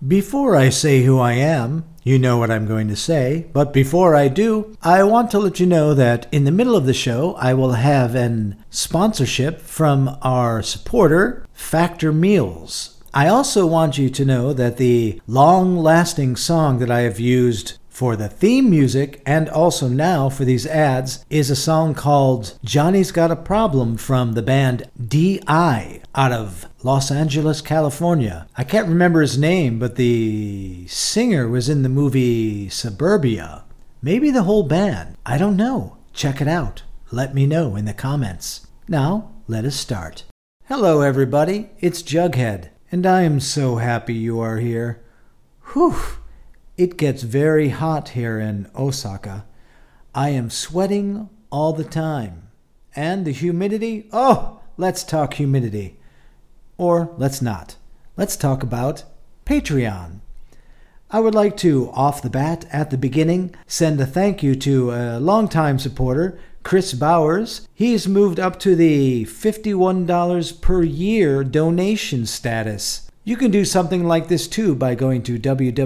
Before I say who I am, you know what I'm going to say, but before I do, I want to let you know that in the middle of the show, I will have an sponsorship from our supporter, Factor Meals. I also want you to know that the long-lasting song that I have used for the theme music and also now for these ads is a song called Johnny's Got a Problem from the band D.I. out of Los Angeles, California. I can't remember his name, but the singer was in the movie Suburbia. Maybe the whole band. I don't know. Check it out. Let me know in the comments. Now, let us start. Hello, everybody. It's Jughead, and I am so happy you are here. Whew! It gets very hot here in Osaka. I am sweating all the time. And the humidity? Oh, let's talk humidity. Or let's not. Let's talk about Patreon. I would like to, off the bat, at the beginning, send a thank you to a longtime supporter, Chris Bowers. He's moved up to the $51 per year donation status. You can do something like this too by going to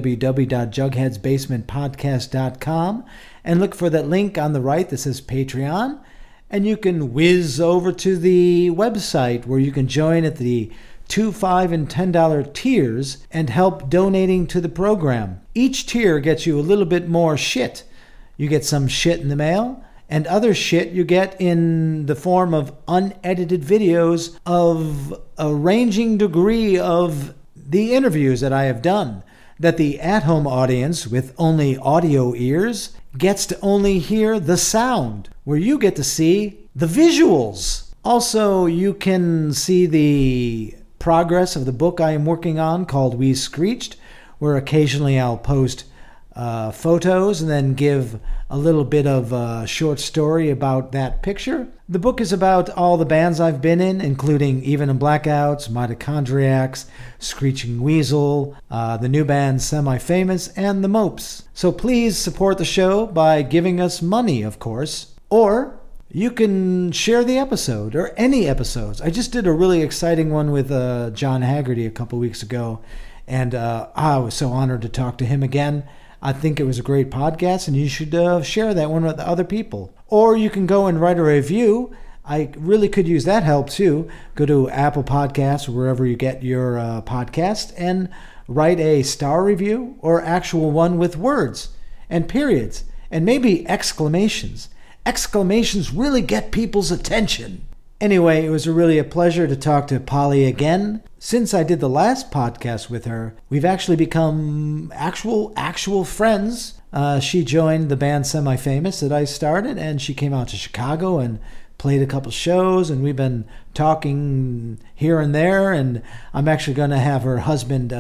www.jugheadsbasementpodcast.com and look for that link on the right that says Patreon, and you can whiz over to the website where you can join at the $2, $5, and $10 tiers and help donating to the program. Each tier gets you a little bit more shit. You get some shit in the mail, and other shit you get in the form of unedited videos of a ranging degree of the interviews that I have done, that the at-home audience with only audio ears gets to only hear the sound, where you get to see the visuals. Also, you can see the progress of the book I am working on called We Screeched, where occasionally I'll post photos and then give a little bit of a short story about that picture. The book is about all the bands I've been in, including Even in Blackouts, Mitochondriacs, Screeching Weasel, the new band Semi-Famous, and the Mopes. So please support the show by giving us money, of course. Or you can share the episode, or any episodes. I just did a really exciting one with John Haggerty a couple weeks ago, and I was so honored to talk to him again. I think it was a great podcast, and you should share that one with other people. Or you can go and write a review. I really could use that help, too. Go to Apple Podcasts or wherever you get your podcast and write a star review or actual one with words and periods and maybe exclamations. Exclamations really get people's attention. Anyway, it was really a pleasure to talk to Polly again. Since I did the last podcast with her, we've actually become actual friends. She joined the band Semi-Famous that I started, and she came out to Chicago and played a couple shows, and we've been talking here and there, and I'm actually going to have her husband,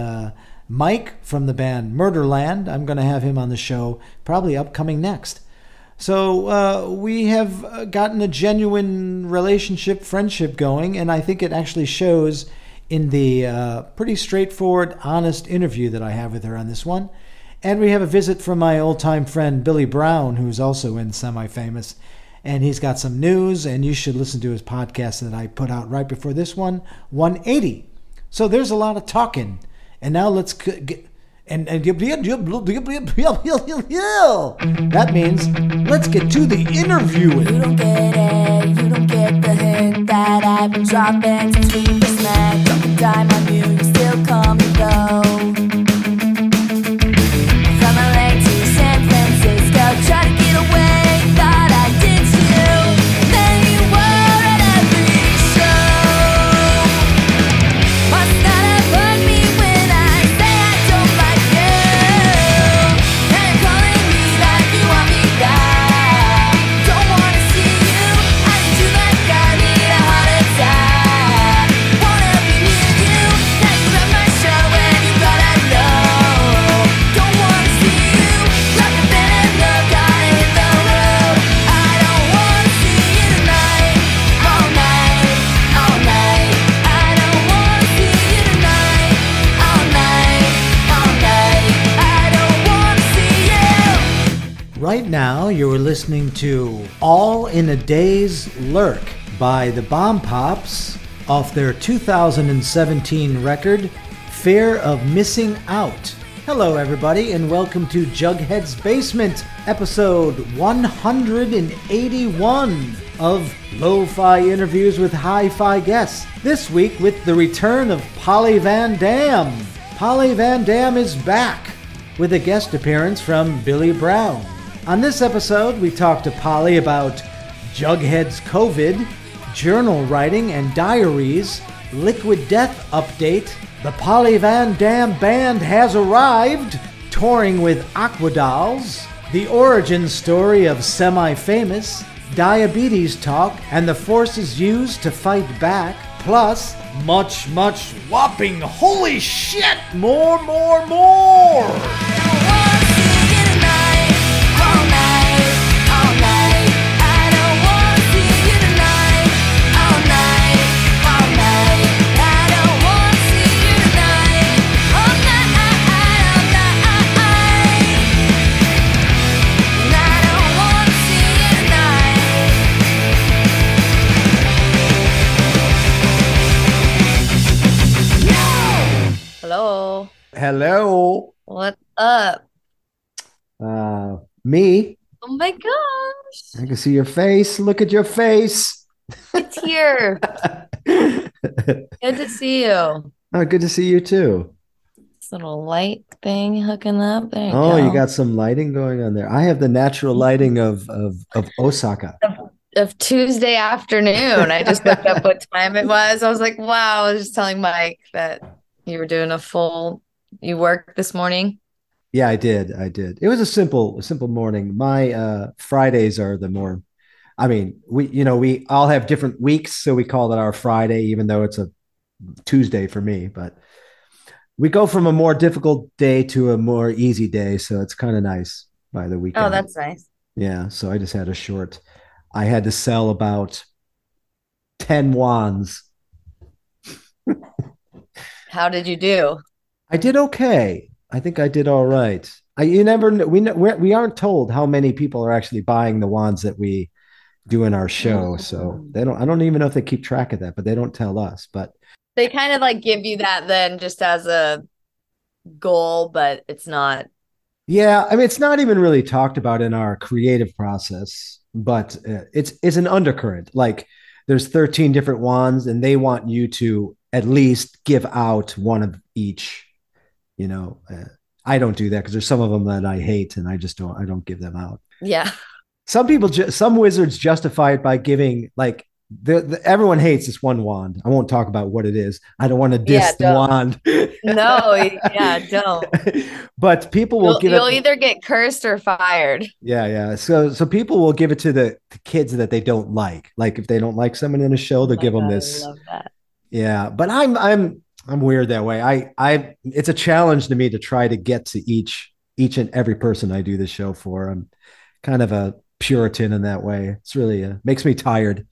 Mike, from the band Murderland. I'm going to have him on the show, probably upcoming next. So we have gotten a genuine relationship, friendship going, and I think it actually shows in the pretty straightforward, honest interview that I have with her on this one. And we have a visit from my old-time friend Billy Brown, who's also in Semi-Famous, and he's got some news, and you should listen to his podcast that I put out right before this one, 180. So there's a lot of talking, and now let's get... And that means let's get to the interview. You don't get it, you don't get the hint that I've been dropping since we first met. Drop a dime on you, you still come and go. From LA to San Francisco, try to get away, thought I did too. Then you were at every show. Must not have heard me when I say I don't like you. And you're calling me like you want me back. Don't wanna see you, I need you like I need a heart attack. Wanna be near you, now you left my show and you gotta know. Don't wanna see you, like a venom, gotta hit the road. I don't wanna see you tonight, all night, all night. I don't wanna see you tonight, all night, all night. I don't wanna see you. Right now, you're listening to All in a Day's Lurk by the Bomb Pops off their 2017 record, fear of missing out. Hello, everybody, and welcome to Jughead's Basement, episode 181 of Lo-Fi Interviews with Hi-Fi Guests. This week with the return of Polly Van Dam. Polly Van Dam is back with a guest appearance from Billy Brown. On this episode, we talked to Polly about Jughead's COVID, journal writing and diaries, Liquid Death update, the Polly Van Dam Band has arrived, touring with Aquadolls, the origin story of Semi-Famous, diabetes talk, and the forces used to fight back, plus much whopping holy shit, more! Hello. What up? Me. Oh my gosh. I can see your face. Look at your face. It's here. Good to see you. Oh, good to see you too. This little light thing hooking up. There you go. You got some lighting going on there. I have the natural lighting of Osaka. Of Tuesday afternoon. I just looked up what time it was. I was like, wow. I was just telling Mike that you were doing you worked this morning? Yeah, I did. It was a simple morning. My Fridays are the more, we all have different weeks, so we call it our Friday, even though it's a Tuesday for me. But we go from a more difficult day to a more easy day, so it's kind of nice by the weekend. Oh, that's nice. Yeah, so I just had I had to sell about 10 wands. How did you do? I did okay. I think I did all right. You never know. We aren't told how many people are actually buying the wands that we do in our show. So I don't even know if they keep track of that, but they don't tell us. But they kind of like give you that then just as a goal, but it's not. Yeah, I mean, it's not even really talked about in our creative process, but it's an undercurrent. Like there's 13 different wands, and they want you to at least give out one of each. I don't do that because there's some of them that I hate, and I don't give them out. Yeah. Some wizards justify it by giving like everyone hates this one wand. I won't talk about what it is. I don't want to diss the wand. No, yeah, don't. But people will you'll either get cursed or fired. Yeah. So people will give it to the kids that they don't like. Like if they don't like someone in a show, they'll give them this. I love that. Yeah, but I'm weird that way. It's a challenge to me to try to get to each and every person I do this show for. I'm kind of a Puritan in that way. It's really makes me tired.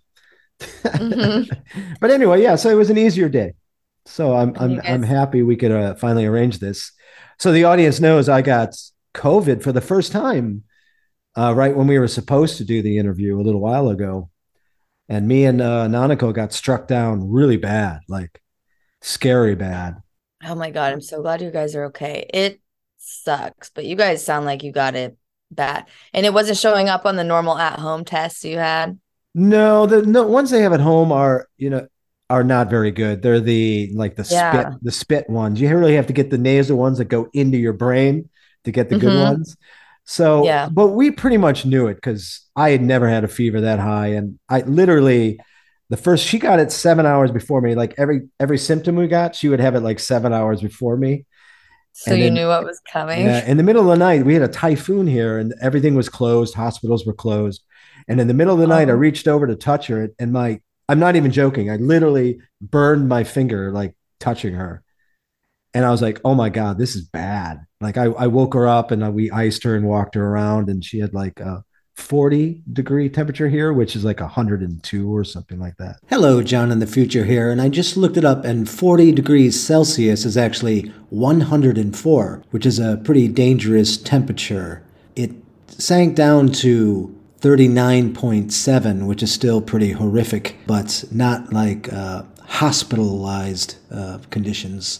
But anyway, yeah. So it was an easier day. So I'm happy we could finally arrange this. So the audience knows I got COVID for the first time, right when we were supposed to do the interview a little while ago, and me and Nanako got struck down really bad, like scary bad. Oh my God, I'm so glad you guys are okay. It sucks, but you guys sound like you got it bad. And it wasn't showing up on the normal at-home tests you had? No, the ones they have at home are not very good. They're the spit ones. You really have to get the nasal ones that go into your brain to get the good ones. So, yeah. But we pretty much knew it because I had never had a fever that high. And I literally, she got it 7 hours before me. Like every symptom we got, she would have it like 7 hours before me. So you knew what was coming? Yeah. In the middle of the night, we had a typhoon here and everything was closed. Hospitals were closed. And in the middle of the night, I reached over to touch her and I'm not even joking. I literally burned my finger, like touching her. And I was like, oh my God, this is bad. Like I woke her up and we iced her and walked her around and she had like a 40-degree temperature here, which is like 102 or something like that. Hello, John in the future here. And I just looked it up and 40 degrees Celsius is actually 104, which is a pretty dangerous temperature. It sank down to 39.7, which is still pretty horrific, but not like hospitalized conditions.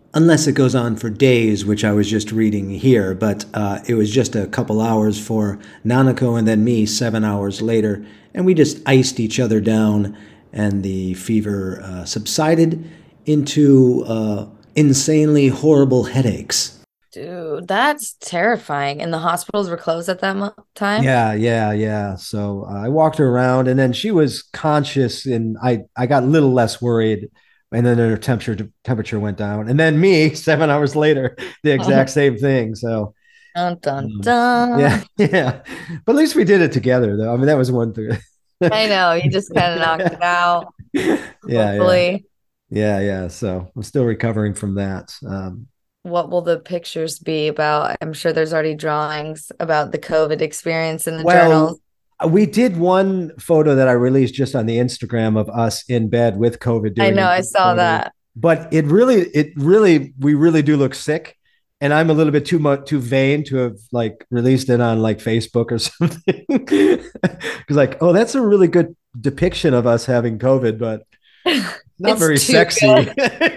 unless it goes on for days, which I was just reading here. But it was just a couple hours for Nanako and then me 7 hours later, and we just iced each other down, and the fever subsided into insanely horrible headaches. Dude, that's terrifying. And the hospitals were closed at that time? Yeah, yeah, yeah. So I walked her around, and then she was conscious, and I got a little less worried, and then her temperature went down, and then me 7 hours later, the exact same thing. So Dun, dun, yeah, dun. yeah. But at least we did it together, though. I mean, that was one thing. I know. You just kind of knocked it out, Yeah, yeah, hopefully. yeah, yeah. So I'm still recovering from that. What will the pictures be about? I'm sure there's already drawings about the COVID experience in the Well, journals. we did one photo that I released just on the Instagram of us in bed with COVID I doing know, a I group saw photo. that. But we really do look sick. And I'm a little bit too vain to have like released it on like Facebook or something. Because like, oh, that's a really good depiction of us having COVID, but not It's very too sexy. good.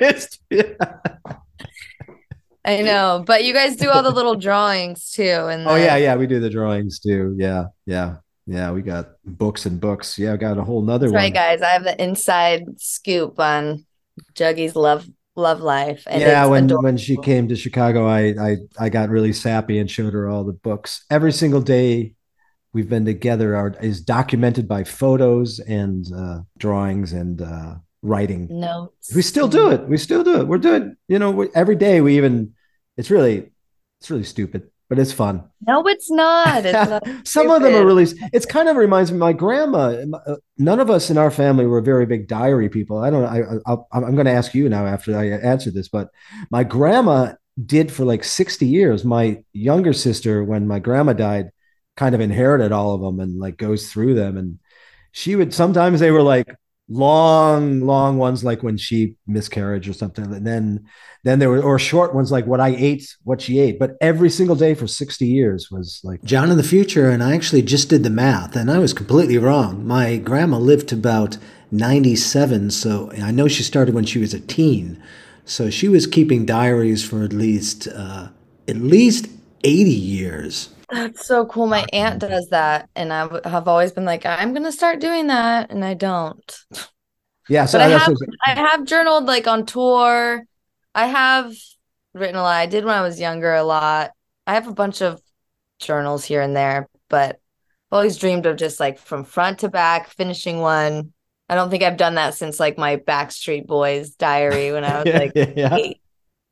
I know, but you guys do all the little drawings too, and Oh yeah, the yeah, we do the drawings too. Yeah, yeah, yeah. We got books and books. Yeah, I got a whole nother that's right, one. guys. I have the inside scoop on Juggy's love life, and Yeah, it's when she adorable. came to Chicago, I got really sappy and showed her all the books. Every single day we've been together is documented by photos and drawings and writing. We Notes still do and it. We still do it. We're doing, every day we even. It's really stupid, but it's fun. no, it's not. It's not Some of them are stupid. really. It's kind of reminds me of my grandma. None of us in our family were very big diary people. I don't. I'm going to ask you now after I answer this, but my grandma did for like 60 years. My younger sister, when my grandma died, kind of inherited all of them and like goes through them. And she would sometimes they were like long ones, like when she miscarriage or something, and then there were or short ones like what she ate. But every single day for 60 years was like John in the future. And I actually just did the math, and I was completely wrong. My grandma lived to about 97, so I know she started when she was a teen. So she was keeping diaries for at least 80 years. That's so cool. My aunt does that, and have always been like, I'm gonna start doing that, and I don't. Yeah, But so that's what I have journaled like on tour. I have written a lot. I did when I was younger a lot. I have a bunch of journals here and there, but I've always dreamed of just like from front to back finishing one. I don't think I've done that since like my Backstreet Boys diary when I was yeah, like yeah. 8.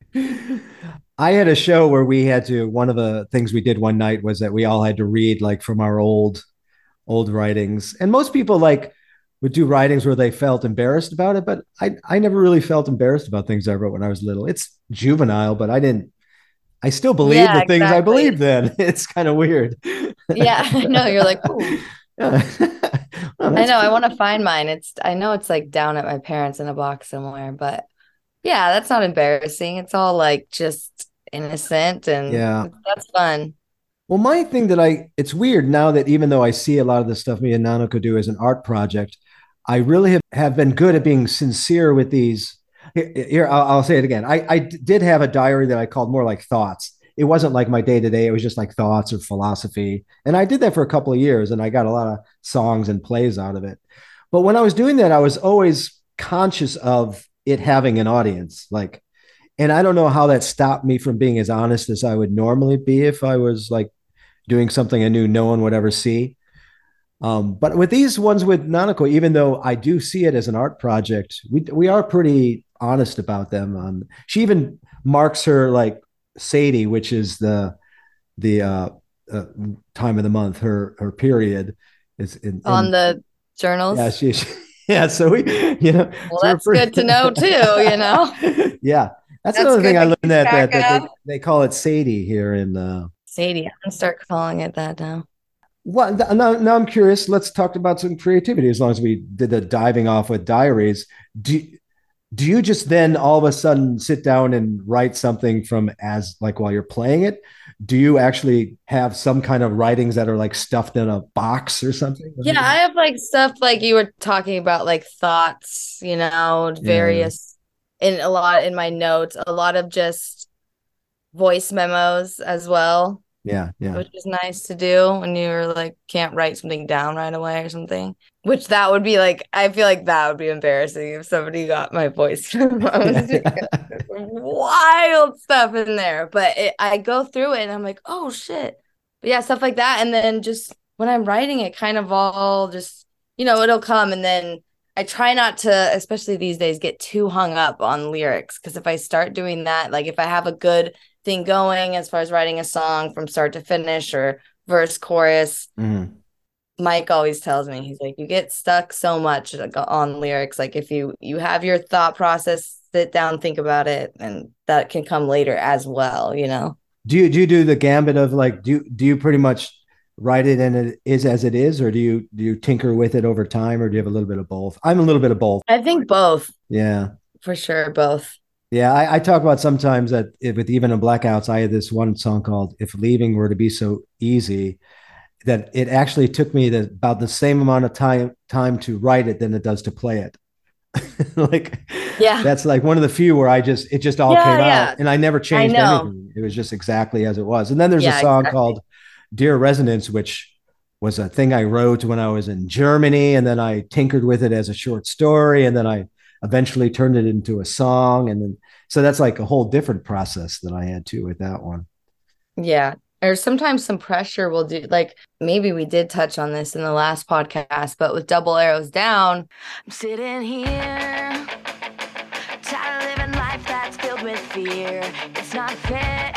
I had a show where we had to. One of the things we did one night was that we all had to read like from our old writings, and most people like would do writings where they felt embarrassed about it, but I never really felt embarrassed about things I wrote when I was little. It's juvenile, but I didn't. I still believe Yeah, the things I exactly. believed then. It's kind of weird. Yeah, I know. You're like, ooh. Yeah. Oh, I that's know. I cool. want to find mine. I know it's like down at my parents in a box somewhere, but yeah, that's not embarrassing. It's all like just innocent and Yeah. that's fun. Well, my thing it's weird now that even though I see a lot of the stuff me and Nanako do as an art project, I really have been good at being sincere with these. Here, I'll say it again. I did have a diary that I called more like thoughts. It wasn't like my day to day. It was just like thoughts or philosophy. And I did that for a couple of years and I got a lot of songs and plays out of it. But when I was doing that, I was always conscious of it having an audience. Like, and I don't know how that stopped me from being as honest as I would normally be if I was like doing something I knew no one would ever see. But with these ones with Nanako, even though I do see it as an art project, we are pretty honest about them. She even marks her like Sadie, which is the uh, time of the month, her period is On in the yeah, journals. yeah. So we, Well, so we're that's good to know too. pretty, yeah. That's That's another thing good I to learned keep that track they, of. they call it Sadie here in Sadie, I'm gonna start calling it that now. well, now I'm curious. Let's talk about some creativity. As long as we did the diving off with diaries, do do you just then all of a sudden sit down and write something from as like while you're playing it? Do you actually have some kind of writings that are like stuffed in a box or something? Yeah, I have like stuff like you were talking about, like thoughts, Yeah, various in a lot in my notes, a lot of just voice memos as well, Yeah, yeah. which is nice to do when you're like can't write something down right away or something. Which that would be like, I feel like that would be embarrassing if somebody got my voice memos. Wild stuff in there, but I go through it and I'm like, oh shit. But yeah, stuff like that. And then just when I'm writing it, kind of all just, it'll come. And then I try not to, especially these days, get too hung up on lyrics. Because if I start doing that, like if I have a good thing going as far as writing a song from start to finish or verse, chorus, Mhm. Mike always tells me, he's like, you get stuck so much like, on lyrics. Like if you have your thought process, sit down, think about it, and that can come later as well. Do you do the gambit of like do you pretty much write it and it is as it is, or do you tinker with it over time, or do you have a little bit of both? I'm a little bit of both. I think both, Yeah. for sure, both. Yeah, I talk about sometimes that with even in blackouts, I had this one song called "If Leaving Were to Be So Easy," that it actually took me about the same amount of time to write it than it does to play it. Like Yeah. that's like one of the few where it just all Yeah, came out yeah. and I never I changed know. anything. It was just exactly as it was. And then there's a Yeah, song exactly. called Dear Resonance, which was a thing I wrote when I was in Germany, and then I tinkered with it as a short story, and then I eventually turned it into a song, and then so that's like a whole different process that I had too with that one. Yeah. Or sometimes some pressure will do, like maybe we did touch on this in the last podcast, but with Double Arrows Down, I'm sitting here, tired of living life that's filled with fear. It's not fair.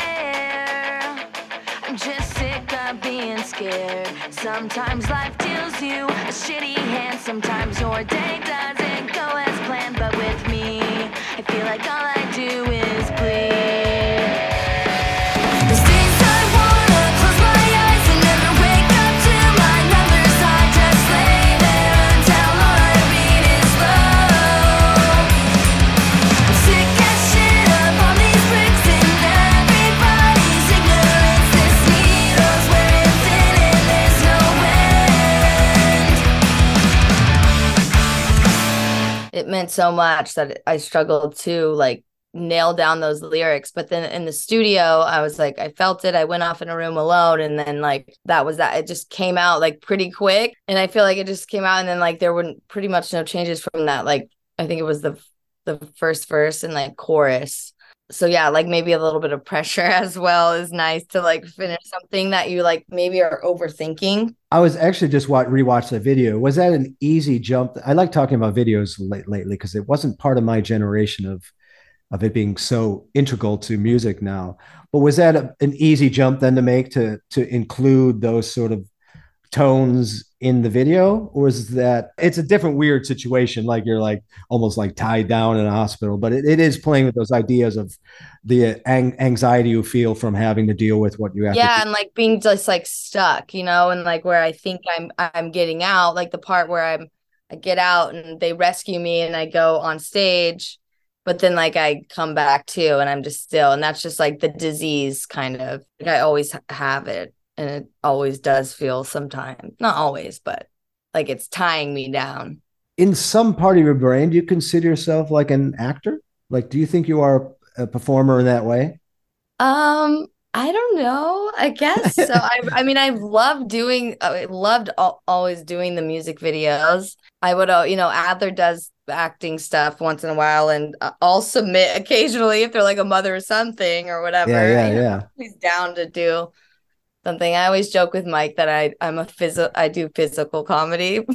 I'm just sick of being scared. Sometimes life deals you a shitty hand. Sometimes your day doesn't go as planned. But with me, I feel like all I do is bleed. These days I wanna close my eyes and never wake up to my numbers. I just lay there until all I read is low. I'm sick as shit of all these bricks and everybody's ignorance. This needle's where it's in and there's no end. It meant so much that I struggled to like nail down those lyrics. But then in the studio, I was like, I felt it. I went off in a room alone. And then like that was that. It just came out like pretty quick. And I feel like it just came out. And then like there were pretty much no changes from that. Like I think it was the first verse and like chorus. So yeah, like maybe a little bit of pressure as well is nice to like finish something that you like maybe are overthinking. I was actually just rewatched that video. Was that an easy jump? I like talking about videos lately because it wasn't part of my generation of it being so integral to music now. But was that an easy jump then to make to include those sort of tones in the video, or is that it's a different weird situation, like you're like almost like tied down in a hospital, but it is playing with those ideas of the anxiety you feel from having to deal with what you have to do. Yeah, and like being just like stuck, and like where I think I'm getting out, like the part where I get out and they rescue me and I go on stage, but then like I come back too and I'm just still, and that's just like the disease kind of. Like I always have it and it always does feel sometimes, not always, but like it's tying me down. In some part of your brain, do you consider yourself like an actor? Like, do you think you are a performer in that way? I don't know. I guess so. I mean, I loved always doing the music videos. I would, Adler does acting stuff once in a while, and I'll submit occasionally if they're like a mother or something or Yeah, whatever. yeah, yeah. He's down to do something. I always joke with Mike that I do physical comedy.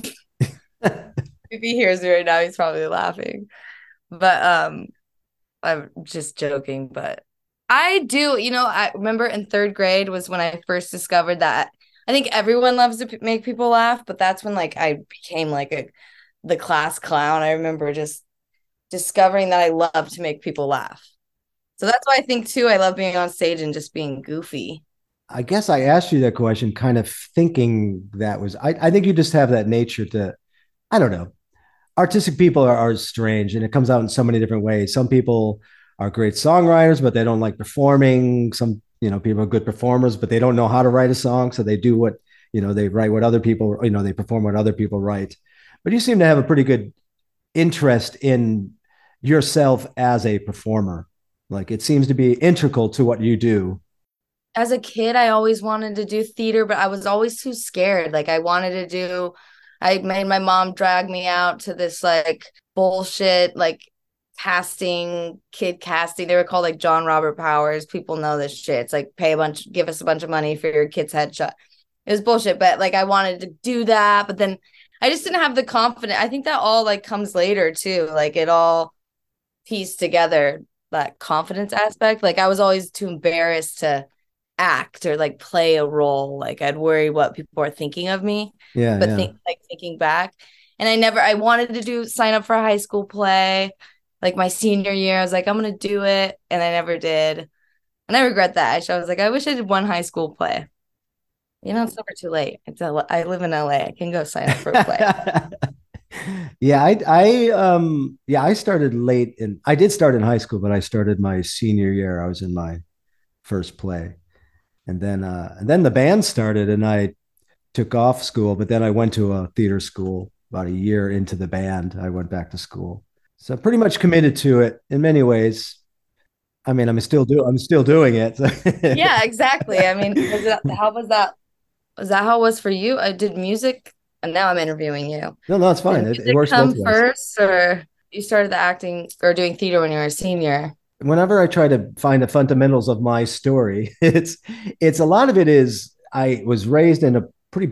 If he hears me right now, he's probably laughing. But I'm just joking, but I do, I remember in third grade was when I first discovered that I think everyone loves to make people laugh, but that's when like I became like the class clown. I remember just discovering that I love to make people laugh. So that's why I think too, I love being on stage and just being goofy. I guess I asked you that question kind of thinking that was, I think you just have that nature to, I don't know. Artistic people are strange and it comes out in so many different ways. Some people are great songwriters, but they don't like performing. Some, people are good performers, but they don't know how to write a song. So they do what, they write what other people, they perform what other people write. But you seem to have a pretty good interest in yourself as a performer? Like it seems to be integral to what you do. As a kid, I always wanted to do theater, but I was always too scared. Like I wanted to do, I made my mom drag me out to this like bullshit, like kid casting. They were called like John Robert Powers. People know this shit. It's like give us a bunch of money for your kid's headshot. It was bullshit, but like I wanted to do that, but then I just didn't have the confidence. I think that all like comes later too. Like it all pieced together, that confidence aspect. Like I was always too embarrassed to act or like play a role. Like I'd worry what people are thinking of me. Yeah, But yeah. thinking back, and I wanted to sign up for a high school play. Like my senior year, I was like, I'm gonna do it, and I never did. And I regret that. I was like, I wish I did one high school play. It's never too late. I live in LA. I can go sign up for a play. Yeah, yeah, I started late I did start in high school, but I started my senior year. I was in my first play. And then the band started and I took off school, but then I went to a theater school about a year into the band. I went back to school. So pretty much committed to it in many ways. I mean, I'm still doing it. Yeah, exactly. I mean, how was that? Was that how it was for you? I did music, and now I'm interviewing you. No, no, it's Did fine. It music works both come ways. first, or you started the acting or doing theater when you were a senior? Whenever I try to find the fundamentals of my story, it's a lot of it is I was raised in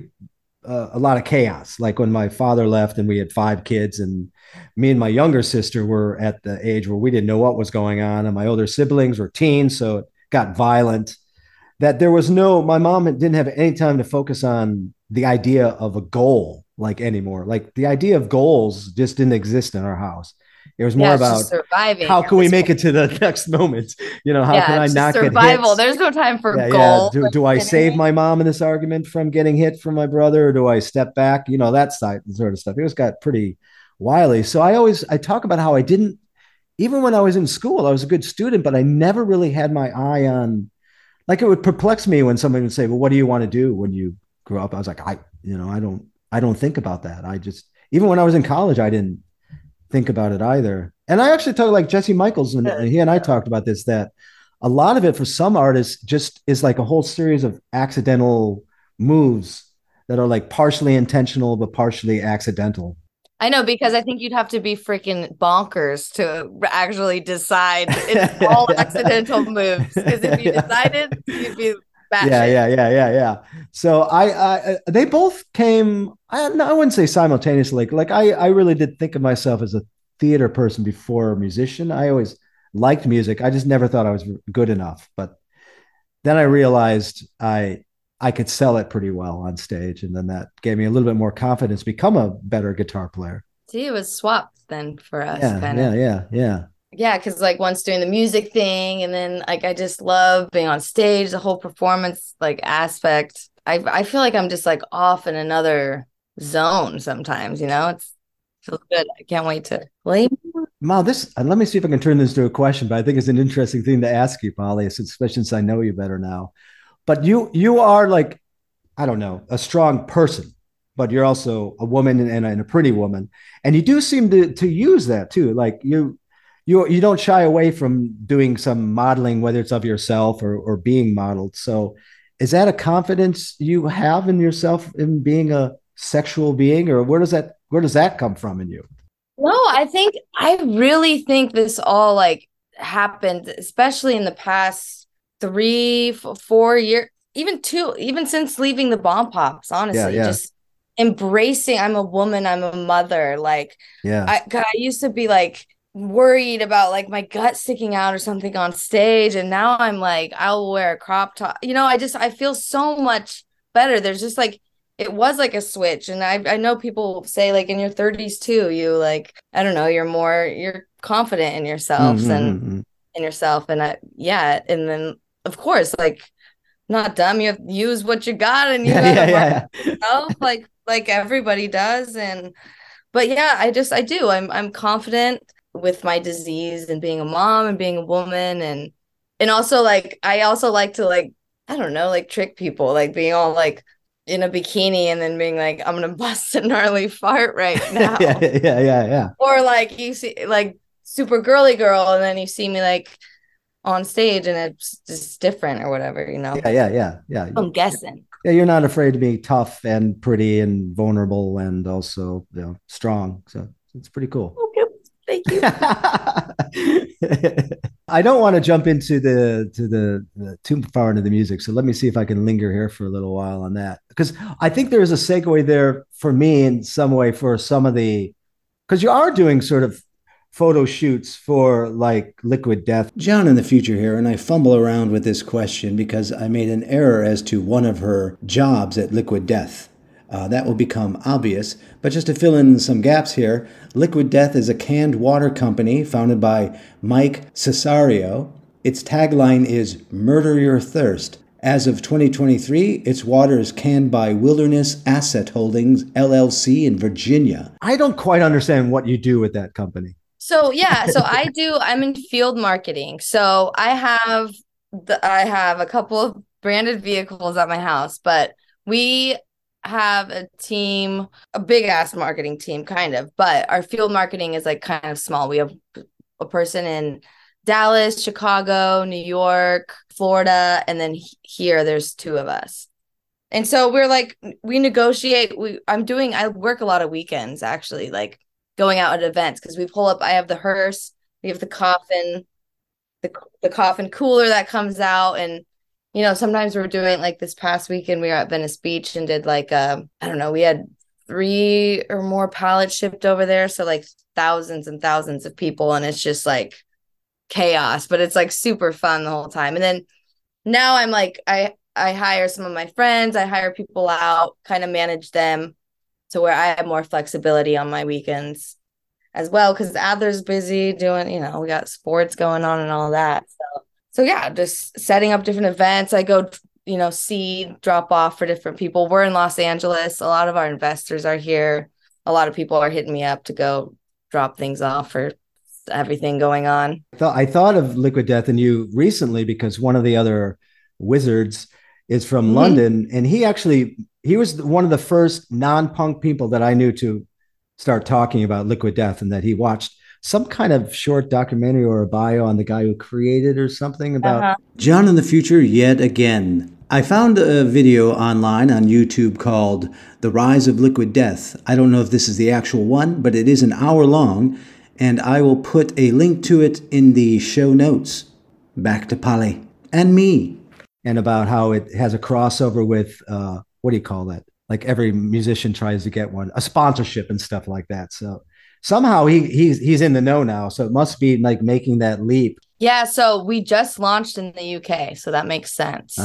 a lot of chaos. Like when my father left and we had 5 kids, and me and my younger sister were at the age where we didn't know what was going on, and my older siblings were teens, so it got violent. That there was my mom didn't have any time to focus on the idea of a goal like anymore. Like the idea of goals just didn't exist in our house. It was more Yeah, it's just about surviving how at can we this make point. it to the next moment? How can Yeah, I it's just not get survival. hits? There's no time for Yeah, yeah. goals Do or do I save winning. my mom in this argument from getting hit from my brother, or do I step back? That sort of stuff. It was got pretty wily. So I talk about how I didn't, even when I was in school, I was a good student, but I never really had my eye on, like, it would perplex me when somebody would say, well, what do you want to do when you grow up? I was like, I don't think about that. I just, even when I was in college, I didn't think about it either. And I actually talked like Jesse Michaels, and he and I talked about this, that a lot of it for some artists just is like a whole series of accidental moves that are like partially intentional but partially accidental. I know, because I think you'd have to be freaking bonkers to actually decide it's all accidental moves. Because if you Yeah. decided, you'd be Yeah, batshit. yeah, yeah, yeah, yeah. So they both came. I wouldn't say simultaneously. Like I really did think of myself as a theater person before a musician. I always liked music. I just never thought I was good enough. But then I realized I could sell it pretty well on stage, and then that gave me a little bit more confidence, become a better guitar player. See, it was swapped then for us, Yeah, kind yeah, of. yeah, yeah. Yeah, because like once doing the music thing, and then like I just love being on stage, the whole performance like aspect. I feel like I'm just like off in another zone sometimes, it's feels good. I can't wait to play. Mal, this let me see if I can turn this into a question, but I think it's an interesting thing to ask you, Polly, especially since I know you better now. But you are like, I don't know, a strong person, but you're also a woman, and a pretty woman, and you do seem to use that too. Like you don't shy away from doing some modeling, whether it's of yourself or being modeled. So is that a confidence you have in yourself in being a sexual being, or where does that come from in you? No, I really think this all like happened, especially in the past 4 years, even two, even since leaving the Bomb Pops, Yeah, honestly, yeah, just embracing I'm a woman, I'm a mother. Like yeah. God, I used to be like worried about like my gut sticking out or something on stage. And now I'm like, I'll wear a crop top. I feel so much better. There's just like it was like a switch. And I know people say like in your 30s too, you like, I don't know, you're confident in yourselves and Mm-hmm. in yourself. And yeah. And then of course, like not dumb, you have to use what you got and you Yeah, gotta yeah, market yeah, yourself like everybody does. And but yeah, I do. I'm confident with my disease and being a mom and being a woman, and also like I also like to like I don't know, like trick people, like being all like in a bikini and then being like I'm gonna bust a gnarly fart right yeah, now. yeah, yeah, yeah. Or like you see like super girly girl, and then you see me like on stage and it's just different or whatever, Yeah, yeah, yeah, yeah. I'm guessing. Yeah, you're not afraid to be tough and pretty and vulnerable and also, strong. So it's pretty cool. Okay, thank you. I don't want to jump into the too far into the music, so let me see if I can linger here for a little while on that because I think there is a segue there for me in some way for some of the because you are doing sort of photo shoots for like Liquid Death. John in the future here, and I fumble around with this question because I made an error as to one of her jobs at Liquid Death. That will become obvious, but just to fill in some gaps here, Liquid Death is a canned water company founded by Mike Cesario. Its tagline is Murder Your Thirst. As of 2023, its water is canned by Wilderness Asset Holdings, LLC in Virginia. I don't quite understand what you do with that company. So yeah, I'm in field marketing. So I have a couple of branded vehicles at my house, but we have a team, a big ass marketing team kind of, but our field marketing is like kind of small. We have a person in Dallas, Chicago, New York, Florida, and then here there's two of us. And so we're like we negotiate. I work a lot of weekends actually, like going out at events because we pull up. I have the hearse, we have the coffin, the coffin cooler that comes out, and sometimes we're doing like this past weekend we were at Venice Beach and did like I don't know, we had 3 or more pallets shipped over there, so like thousands and thousands of people, and it's just like chaos, but it's like super fun the whole time. And then now I'm like I hire some of my friends, I hire people out, kind of manage them to where I have more flexibility on my weekends as well because Adler's busy doing, we got sports going on and all that. So yeah, just setting up different events. I go, see, drop off for different people. We're in Los Angeles. A lot of our investors are here. A lot of people are hitting me up to go drop things off for everything going on. I thought of Liquid Death and you recently because one of the other wizards is from London, and he was one of the first non-punk people that I knew to start talking about Liquid Death, and that he watched some kind of short documentary or a bio on the guy who created or something about John in the future yet again. I found a video online on YouTube called The Rise of Liquid Death. I don't know if this is the actual one, but it is an hour long, and I will put a link to it in the show notes. Back to Polly and me. And about how it has a crossover with, what do you call that? Like every musician tries to get one, a sponsorship and stuff like that. So somehow he's in the know now. So it must be like making that leap. Yeah, so we just launched in the UK, so that makes sense.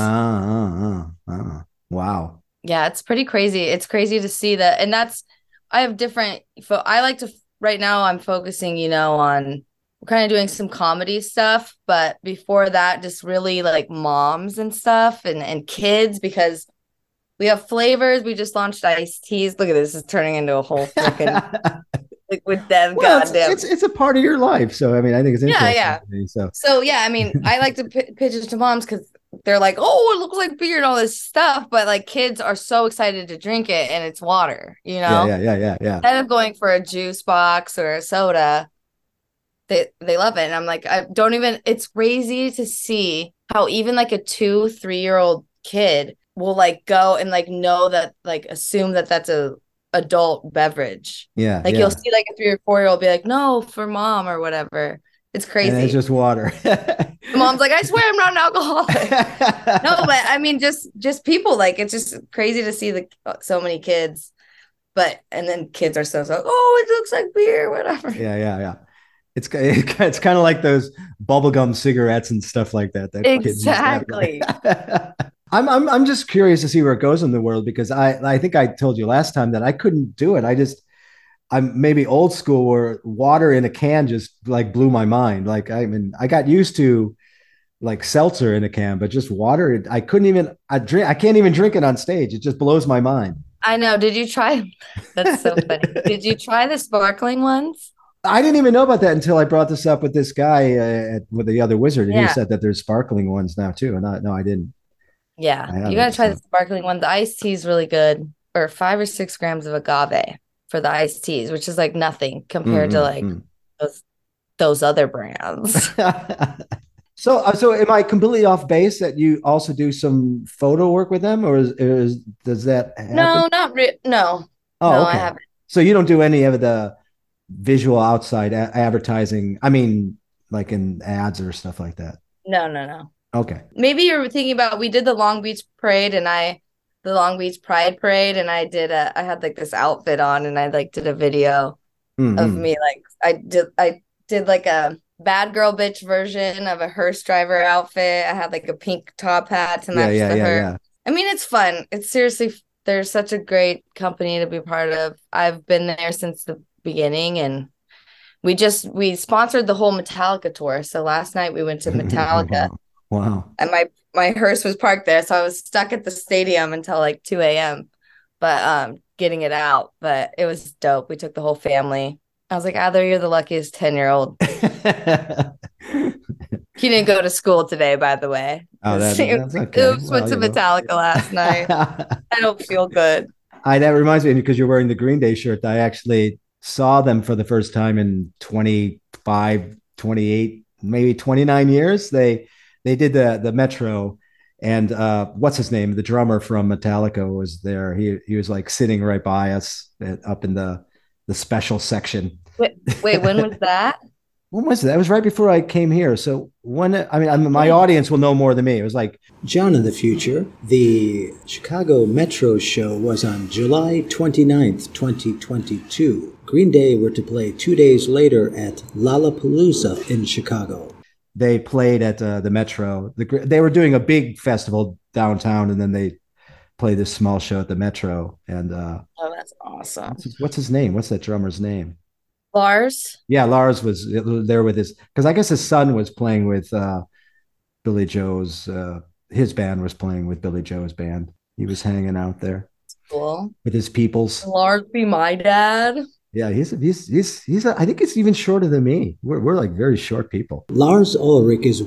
Wow. Yeah, it's pretty crazy. It's crazy to see that. And I have different, I like to, right now I'm focusing, on, we're kind of doing some comedy stuff, but before that, just really like moms and stuff and kids, because we have flavors. We just launched iced teas. Look at this, it's turning into a whole freaking Liquid Death. Well, goddamn. it's a part of your life. So, I mean, I think it's interesting. Yeah. To me, so, yeah, I mean, I like to pitch it to moms because they're like, oh, it looks like beer and all this stuff. But like kids are so excited to drink it and it's water, Yeah. Instead of going for a juice box or a soda, they love it. And I'm like, it's crazy to see how even like a 2-3-year-old kid will like go and like know that, like assume that that's a adult beverage. Yeah. Like you'll see like a 3 or 4-year-old be like, no, for mom or whatever. It's crazy. And it's just water. The mom's like, I swear I'm not an alcoholic. No, but I mean, just people, like, it's just crazy to see so many kids. And then kids are so, oh, it looks like beer, whatever. Yeah. It's kind of like those bubblegum cigarettes and stuff like that. Exactly. I'm just curious to see where it goes in the world because I think I told you last time that I couldn't do it. I'm maybe old school where water in a can just like blew my mind. Like, I mean, I got used to like seltzer in a can, but just water, I can't even drink it on stage. It just blows my mind. I know. Did you try? That's so funny. Did you try the sparkling ones? I didn't even know about that until I brought this up with this guy with the other wizard. And he said that there's sparkling ones now too. And I didn't. Yeah. You got to try the sparkling one. The iced tea is really good, or 5 or 6 grams of agave for the iced teas, which is like nothing compared to like those those other brands. So am I completely off base that you also do some photo work with them, or does that happen? No, not no. Oh, No, I okay. haven't. So you don't do any of the visual outside advertising. I mean, like in ads or stuff like that. No, no, no. Okay. Maybe you're thinking about we did the Long Beach parade and the Long Beach Pride parade and I had like this outfit on and I like did a video of Hmm. me like I did like a bad girl bitch version of a hearse driver outfit. I had like a pink top hat to Yeah, match yeah, the yeah, hearse. yeah. I mean, it's fun. It's seriously they're such a great company to be part of. I've been there since the beginning and we sponsored the whole Metallica tour. So last night we went to Metallica Wow. Wow. and my hearse was parked there, so I was stuck at the stadium until like 2 a.m. But getting it out, but it was dope. We took the whole family. I was like, Adler, you're the luckiest 10-year-old. He didn't go to school today, by the way. Oh, Because he was that's like, okay. oops, went Well, to Metallica last night. I don't feel good. that reminds me because you're wearing the Green Day shirt. I actually saw them for the first time in 25, 28, maybe 29 years. They did the Metro, and what's his name? The drummer from Metallica was there. He was like sitting right by us up in the special section. Wait, when was that? When was that? It was right before I came here. So my audience will know more than me. It was like John in the future. The Chicago Metro show was on July 29th, 2022. Green Day were to play 2 days later at Lollapalooza in Chicago. They played at the Metro. They were doing a big festival downtown, and then they played this small show at the Metro. And Oh, that's awesome. what's his name? What's that drummer's name? Lars? Yeah, Lars was there with his because I guess his son was playing with Billy Joe's. His band was playing with Billy Joe's band. He was hanging out there Cool. with his peoples. Lars be my dad. Yeah, I think he's even shorter than me. We're like very short people. Lars Ulrich is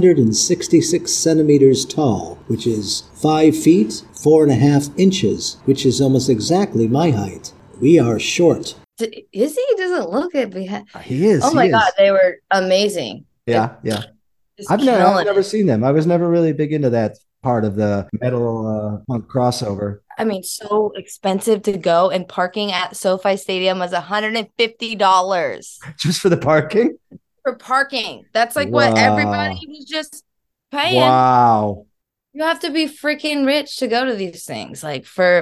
166 centimeters tall, which is 5 feet 4.5 inches, which is almost exactly my height. We are short. Is he? He doesn't look it behind. He is. Oh He my is. God, they were amazing. Yeah, yeah. Just I've killing never it. seen them. I was never really big into that part of the metal punk crossover. I mean, so expensive to go, and parking at SoFi Stadium was $150 Just for the parking? for parking. That's like what everybody Wow. was just paying. Wow. You have to be freaking rich to go to these things. Like for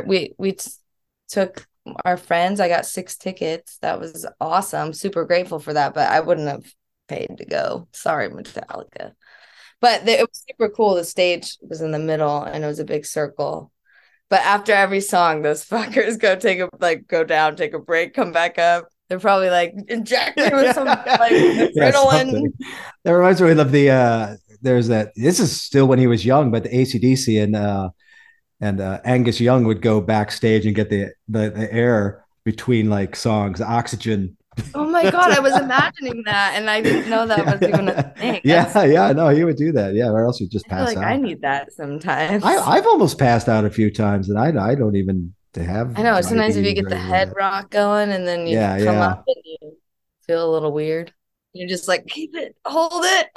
took our friends. I got 6 tickets. That was awesome. Super grateful for that, but I wouldn't have paid to go. Sorry, Metallica. But it was super cool. The stage was in the middle and it was a big circle. But after every song, those fuckers go down, take a break, come back up. They're probably like inject me with some like Yeah, adrenaline. something. That reminds me of the there's that this is still when he was young, but the AC/DC and Angus Young would go backstage and get the air between like songs, oxygen. Oh my God, I was imagining that and I didn't know that was even a thing. Yeah, no, he would do that. Yeah, or else you'd just I feel pass like I out. need that sometimes. I've almost passed out a few times, and I don't even have I know it's nice if you diabetes get or the anything like head that. rock going and then you Yeah, come yeah. up and you feel a little weird. You're just like, keep it,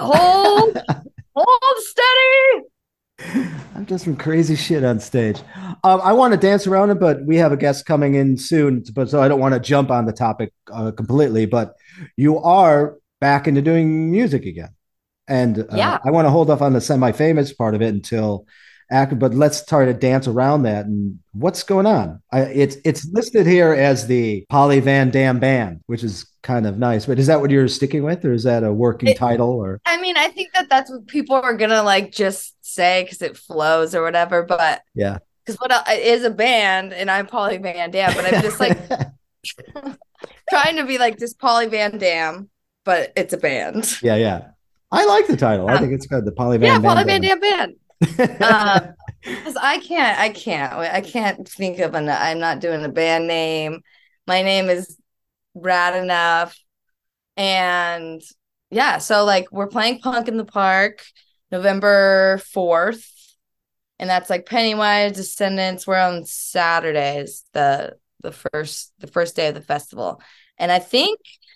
hold steady. I've done some crazy shit on stage. I want to dance around it, but we have a guest coming in soon, but so I don't want to jump on the topic completely. But you are back into doing music again, and Yeah. I want to hold off on the semi-famous part of it until after. But let's try to dance around that. And what's going on? It's listed here as the Polly Van Dam Band, which is kind of nice. But is that what you're sticking with, or is that a working It, title? Or I mean, I think that's what people are gonna like just say because it flows or whatever. But yeah, because it is a band and I'm Polly Van Dam, but I'm just like trying to be like just Polly Van Dam, but it's a band. yeah, yeah. I like the title. I Um, think it's good. The Polly yeah, Van Polly Dam Van Band. Dam band. Because I can't think of I'm not doing a band name. My name is rad enough. And yeah, so like we're playing Punk in the Park November 4th. And that's like Pennywise Descendants. We're on Saturdays, the first day of the festival. And I think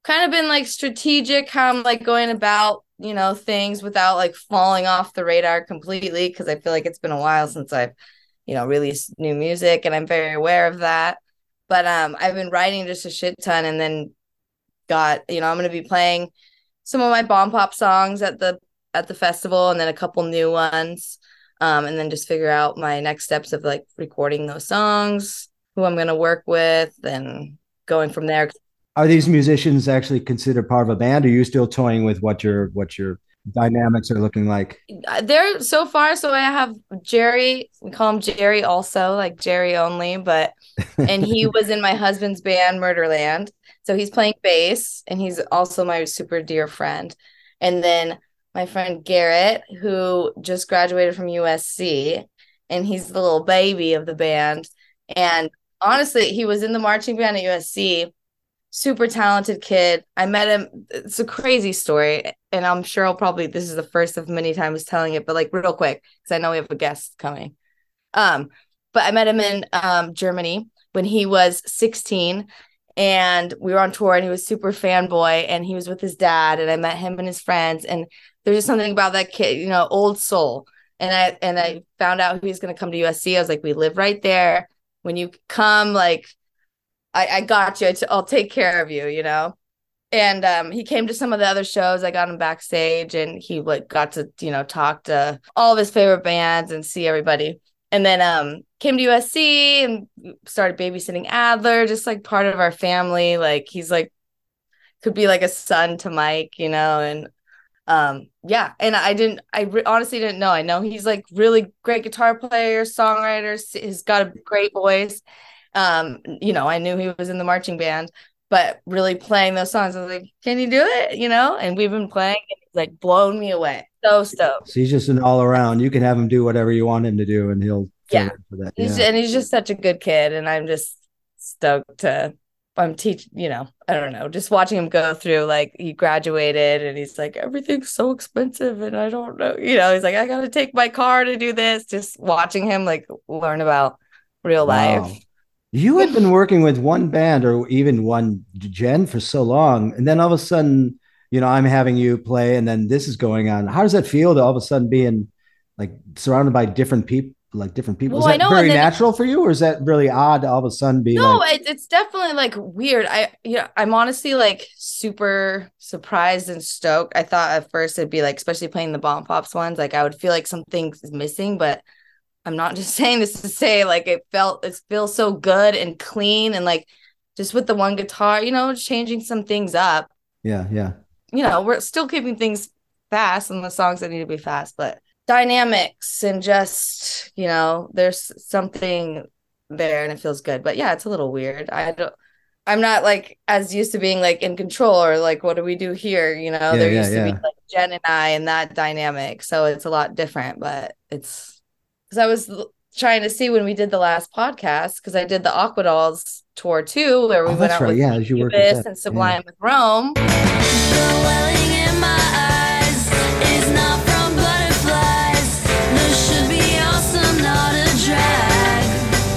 kind of been like strategic how I'm like going about, things without like falling off the radar completely, because I feel like it's been a while since I've, released new music, and I'm very aware of that. But I've been writing just a shit ton, and then I'm going to be playing some of my Bomb Pop songs at the festival, and then a couple new ones. And then just figure out my next steps of like recording those songs, who I'm going to work with, and going from there. Are these musicians actually considered part of a band? Or are you still toying with what your dynamics are looking like? They're so far. So I have Jerry, we call him Jerry also, like Jerry only, and he was in my husband's band, Murderland. So he's playing bass, and he's also my super dear friend. And then my friend Garrett, who just graduated from USC, and he's the little baby of the band. And honestly, he was in the marching band at USC. Super talented kid. I met him. It's a crazy story, and I'm sure this is the first of many times telling it, but like real quick, because I know we have a guest coming. But I met him in Germany when he was 16, and we were on tour, and he was super fanboy, and he was with his dad, and I met him and his friends, and there's just something about that kid, old soul. And I found out he was going to come to USC. I was like, we live right there. When you come, like, I got you. I'll take care of you, And he came to some of the other shows. I got him backstage, and he like got to, talk to all of his favorite bands and see everybody. And then came to USC and started babysitting Adler, just like part of our family. Like he's like could be like a son to Mike, and yeah. And I honestly didn't know. I know he's like really great guitar player, songwriter. He's got a great voice. I knew he was in the marching band, but really playing those songs, I was like, can you do it? And we've been playing, and he's like blown me away. So stoked. So he's just an all around. You can have him do whatever you want him to do, and he'll yeah. For that. He's just such a good kid, and I'm just stoked I'm teaching, I don't know, just watching him go through, like he graduated, and he's like, everything's so expensive, and I don't know, he's like, I gotta take my car to do this. Just watching him like learn about real life. You had been working with one band or even one gen for so long, and then all of a sudden, I'm having you play, and then this is going on. How does that feel to all of a sudden being like surrounded by different people? Well, is that very natural for you, or is that really odd to all of a sudden be it's definitely like weird. I'm honestly like super surprised and stoked. I thought at first it'd be like, especially playing the Bomb Pops ones, like I would feel like something's missing, but I'm not just saying this to say like it feels so good and clean, and like just with the one guitar, changing some things up. Yeah. We're still keeping things fast on the songs that need to be fast, but dynamics and just, there's something there, and it feels good. But yeah, it's a little weird. I'm not like as used to being like in control, or like, what do we do here? There used to be like Jen and I and that dynamic. So it's a lot different, but it's because I was trying to see when we did the last podcast, because I did the Aquadolls tour too, where we went out with Incubus and Sublime with Rome. The welling in my eyes is not from butterflies. This should be awesome, not a drag.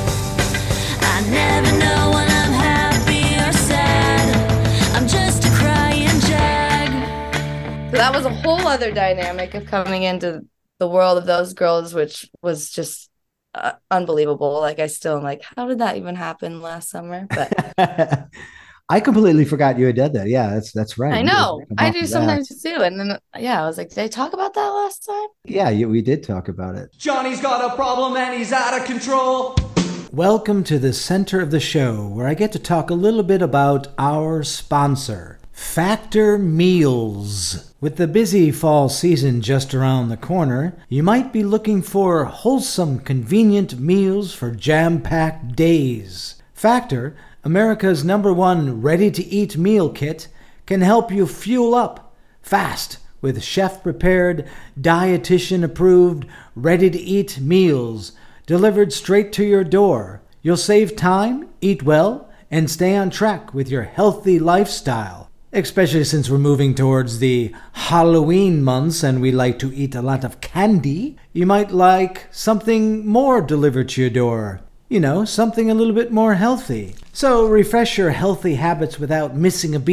I never know when I'm happy or sad. I'm just a crying jag. So that was a whole other dynamic of coming into the world of those girls, which was just unbelievable. Like I still am like, how did that even happen last summer? But I completely forgot you had done that. Yeah, that's right. I know. I do sometimes too. And then I was like, did I talk about that last time? Yeah, we did talk about it. Johnny's got a problem and he's out of control. Welcome to the center of the show, where I get to talk a little bit about our sponsor, Factor Meals. With the busy fall season just around the corner, you might be looking for wholesome, convenient meals for jam-packed days. Factor, America's #1 ready-to-eat meal kit, can help you fuel up fast with chef-prepared, dietitian-approved, ready-to-eat meals delivered straight to your door. You'll save time, eat well, and stay on track with your healthy lifestyle. Especially since we're moving towards the Halloween months and we like to eat a lot of candy, you might like something more delivered to your door. Something a little bit more healthy. So refresh your healthy habits without missing a beat.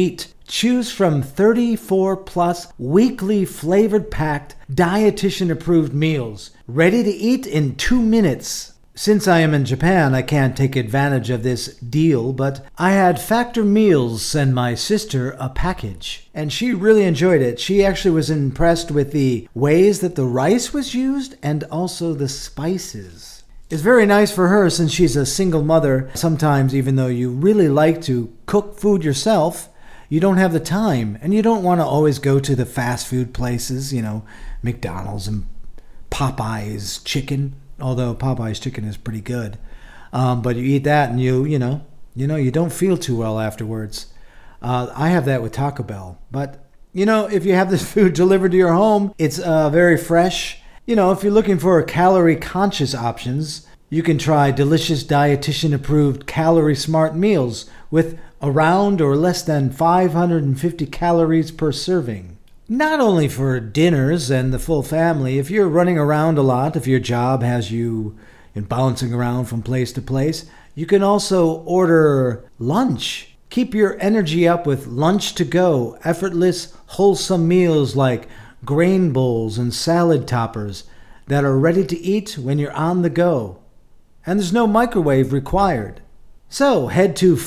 Choose from 34 plus weekly flavored packed dietitian approved meals ready to eat in 2 minutes. Since I am in Japan, I can't take advantage of this deal, but I had Factor Meals send my sister a package, and she really enjoyed it. She actually was impressed with the ways that the rice was used and also the spices. It's very nice for her since she's a single mother. Sometimes, even though you really like to cook food yourself, you don't have the time, and you don't want to always go to the fast food places, McDonald's and Popeye's chicken. Although Popeye's chicken is pretty good, but you eat that and you don't feel too well afterwards. I have that with Taco Bell, but if you have this food delivered to your home, it's very fresh. If you're looking for calorie conscious options, you can try delicious dietitian approved calorie smart meals with around or less than 550 calories per serving. Not only for dinners and the full family, if you're running around a lot, if your job has you bouncing around from place to place, you can also order lunch. Keep your energy up with lunch to go, effortless, wholesome meals like grain bowls and salad toppers that are ready to eat when you're on the go. And there's no microwave required. So head to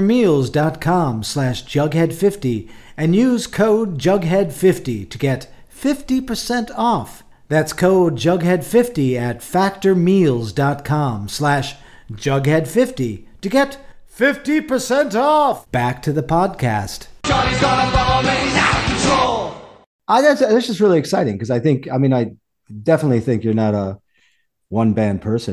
factormeals.com/jughead50 and use code Jughead50 to get 50% off. That's code Jughead50 at factormeals.com/Jughead50 to get 50% off. Back to the podcast. Johnny's got a problem and he's out of control. That's just really exciting because I definitely think you're not a one band person.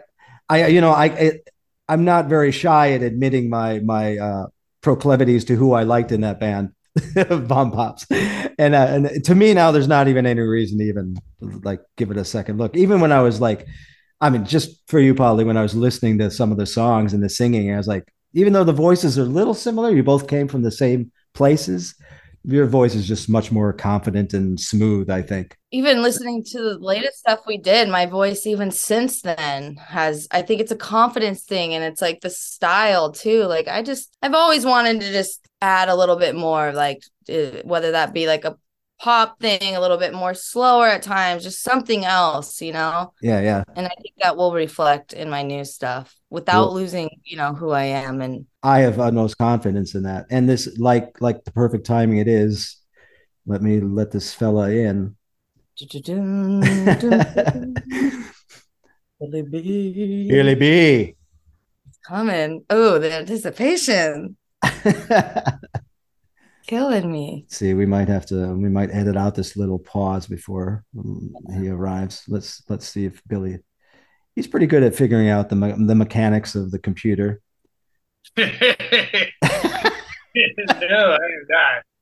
I'm not very shy at admitting my proclivities to who I liked in that band, Bomb Pops, and to me now there's not even any reason to even give it a second look. Even when I was just for you, Polly, when I was listening to some of the songs and the singing, I was like, even though the voices are a little similar, you both came from the same places. Your voice is just much more confident and smooth, I think. Even listening to the latest stuff we did, my voice even since then I think it's a confidence thing, and it's like the style too. I've always wanted to just add a little bit more, whether that be like a pop thing, a little bit more slower at times, just something else, Yeah. And I think that will reflect in my new stuff without losing, who I am. And I have utmost confidence in that. And this, like the perfect timing it is, let me let this fella in. Billy B. Billy B. Coming. Oh, the anticipation. Killing me. See, we might edit out this little pause before he arrives. Let's see if he's pretty good at figuring out the mechanics of the computer. No, I am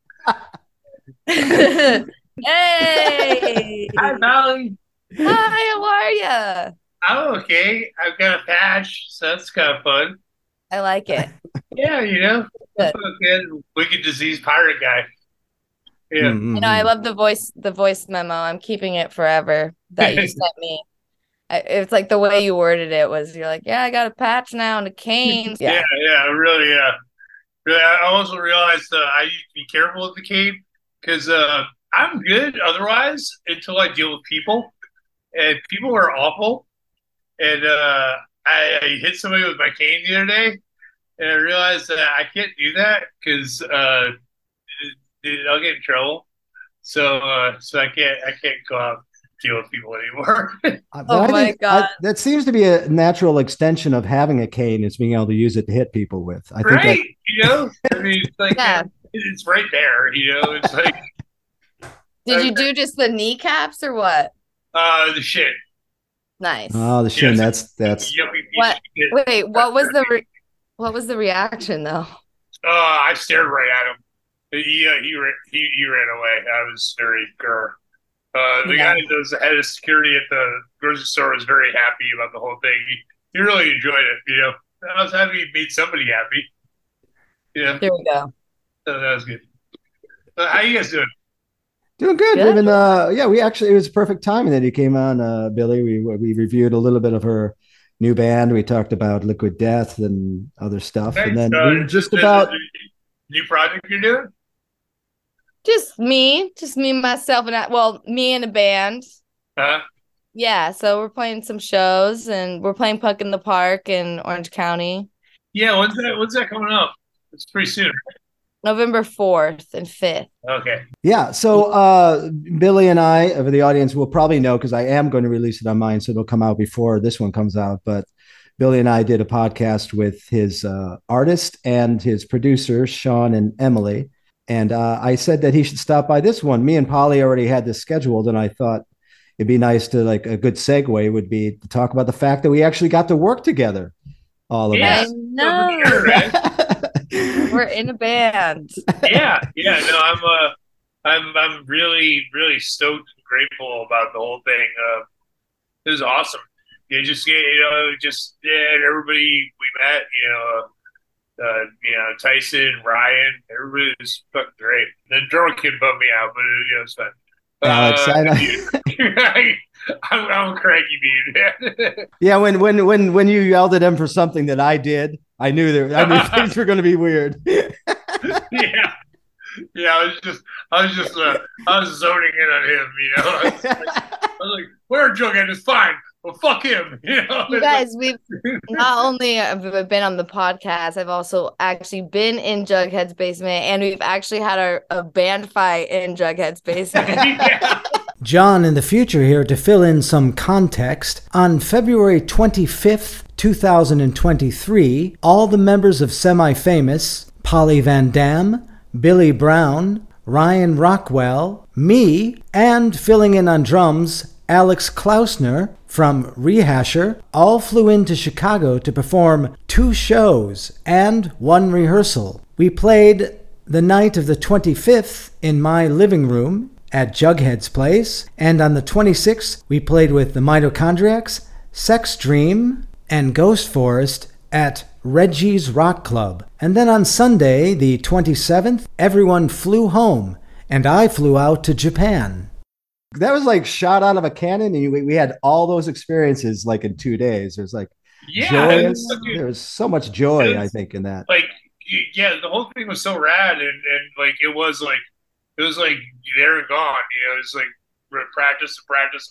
not. Hey. Hi, Molly. Hi, how are you? I'm okay. I've got a patch, so that's kind of fun. I like it. Yeah, I'm a good wicked disease pirate guy. Yeah. Mm-hmm. I love the voice memo. I'm keeping it forever that you sent me. It's like the way you worded it was, you're like, yeah, I got a patch now and a cane. Yeah, really, yeah. Really, I also realized I need to be careful with the cane because I'm good otherwise until I deal with people, and people are awful. And I hit somebody with my cane the other day, and I realized that I can't do that because I'll get in trouble. So I can't go out and deal with people anymore. Oh my God. That seems to be a natural extension of having a cane, is being able to use it to hit people with. I think right? It's like Yeah. it's right there. It's like. Did you do just the kneecaps or what? The shin. Nice. Oh, the shin. Yes. That's Yuppie piece What? of shit. Wait, what was the reaction though? I stared right at him. He ran away. I was very grr. The Yeah. guy that was the head of security at the grocery store was very happy about the whole thing. He really enjoyed it. I was happy he made somebody happy. Here we go. So that was good. How you guys doing? doing good. Good. Living, it was perfect timing that you came on, Billy. We reviewed a little bit of her new band. We talked about Liquid Death and other stuff, and then we Is just this about. a new project you're doing? Just me, myself, and me and a band. Huh? Yeah, so we're playing some shows and we're playing Puck in the Park in Orange County, Yeah, when's that coming up? It's pretty soon. November 4th and 5th. Okay. Yeah. So Billy and I, for the audience, will probably know because I am going to release it on mine, so it'll come out before this one comes out. But Billy and I did a podcast with his artist and his producer, Sean and Emily. And I said that he should stop by this one. Me and Polly already had this scheduled, and I thought it'd be nice to, like, a good segue would be to talk about the fact that we actually got to work together, all of Yeah. I us. know. Sure, man. We're in a band. Yeah, yeah. No, I'm really, really stoked and grateful about the whole thing. It was awesome. And everybody we met, Tyson, Ryan, everybody was fucking great. The drummer kid bummed me out, but it's fun. Alex, I know. I'm a cranky dude, man. Yeah, when you yelled at him for something that I did, I knew things were going to be weird. Yeah, yeah. I was zoning in on him. I was like, "Where Jughead is fine, but fuck him." You guys, we've not only have we been on the podcast, I've also actually been in Jughead's basement, and we've actually had a band fight in Jughead's basement. Yeah. John in the future here to fill in some context. On February 25th, 2023, all the members of Semi-Famous, Polly Van Dam, Billy Brown, Ryan Rockwell, me, and filling in on drums, Alex Klausner from Rehasher, all flew into Chicago to perform 2 shows and 1 rehearsal. We played the night of the 25th in my living room at Jughead's place, and on the 26th we played with the Mitochondriacs, Sex Dream, and Ghost Forest at Reggie's Rock Club. And then on Sunday, the 27th, everyone flew home, and I flew out to Japan. That was like shot out of a cannon, and we had all those experiences like in 2 days. There's like joyous. There was so much joy, I think, in that. Like, yeah, the whole thing was so rad, and like it was like there and gone. It's like practice,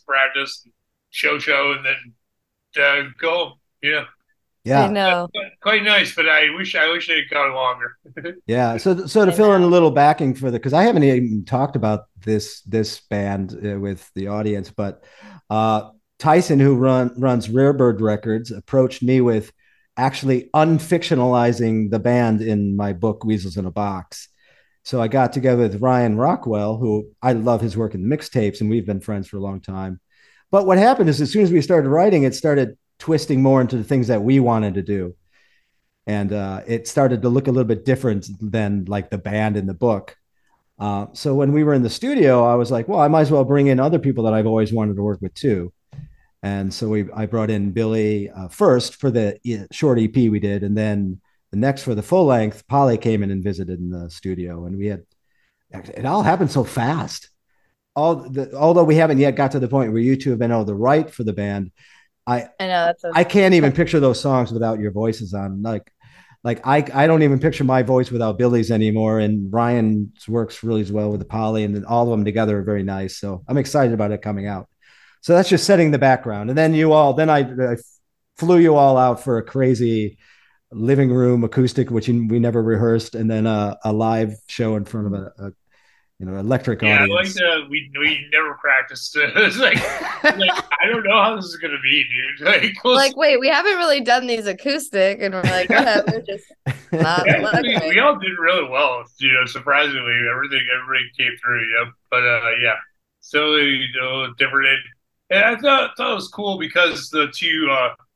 show, and then go. Yeah. Yeah. I know. Quite nice, but I wish it had gone longer. Yeah. So to fill in a little backing for because I haven't even talked about this band with the audience, but Tyson, who runs Rarebird Records, approached me with actually unfictionalizing the band in my book Weasels in a Box. So I got together with Ryan Rockwell, who I love his work in mixtapes, and we've been friends for a long time. But what happened is, as soon as we started writing, it started twisting more into the things that we wanted to do. And it started to look a little bit different than like the band in the book. So when we were in the studio, I was like, well, I might as well bring in other people that I've always wanted to work with too. And so I brought in Billy first for the short EP we did. And then the next for the full length, Polly came in and visited in the studio. And it all happened so fast. Although we haven't yet got to the point where you two have been able to write for the band, I know I can't even picture those songs without your voices on. Like I don't even picture my voice without Billy's anymore. And Ryan's works really well with the Polly, and then all of them together are very nice. So I'm excited about it coming out. So that's just setting the background. And then I flew you all out for a crazy living room acoustic, which we never rehearsed, and then a live show in front of a electric audience. Yeah, like we never practiced. It's like I don't know how this is gonna be, dude. Wait, we haven't really done these acoustic, and we're like, we're just not. We all did really well, surprisingly. Everybody came through, But yeah, so different. And I thought it was cool because the two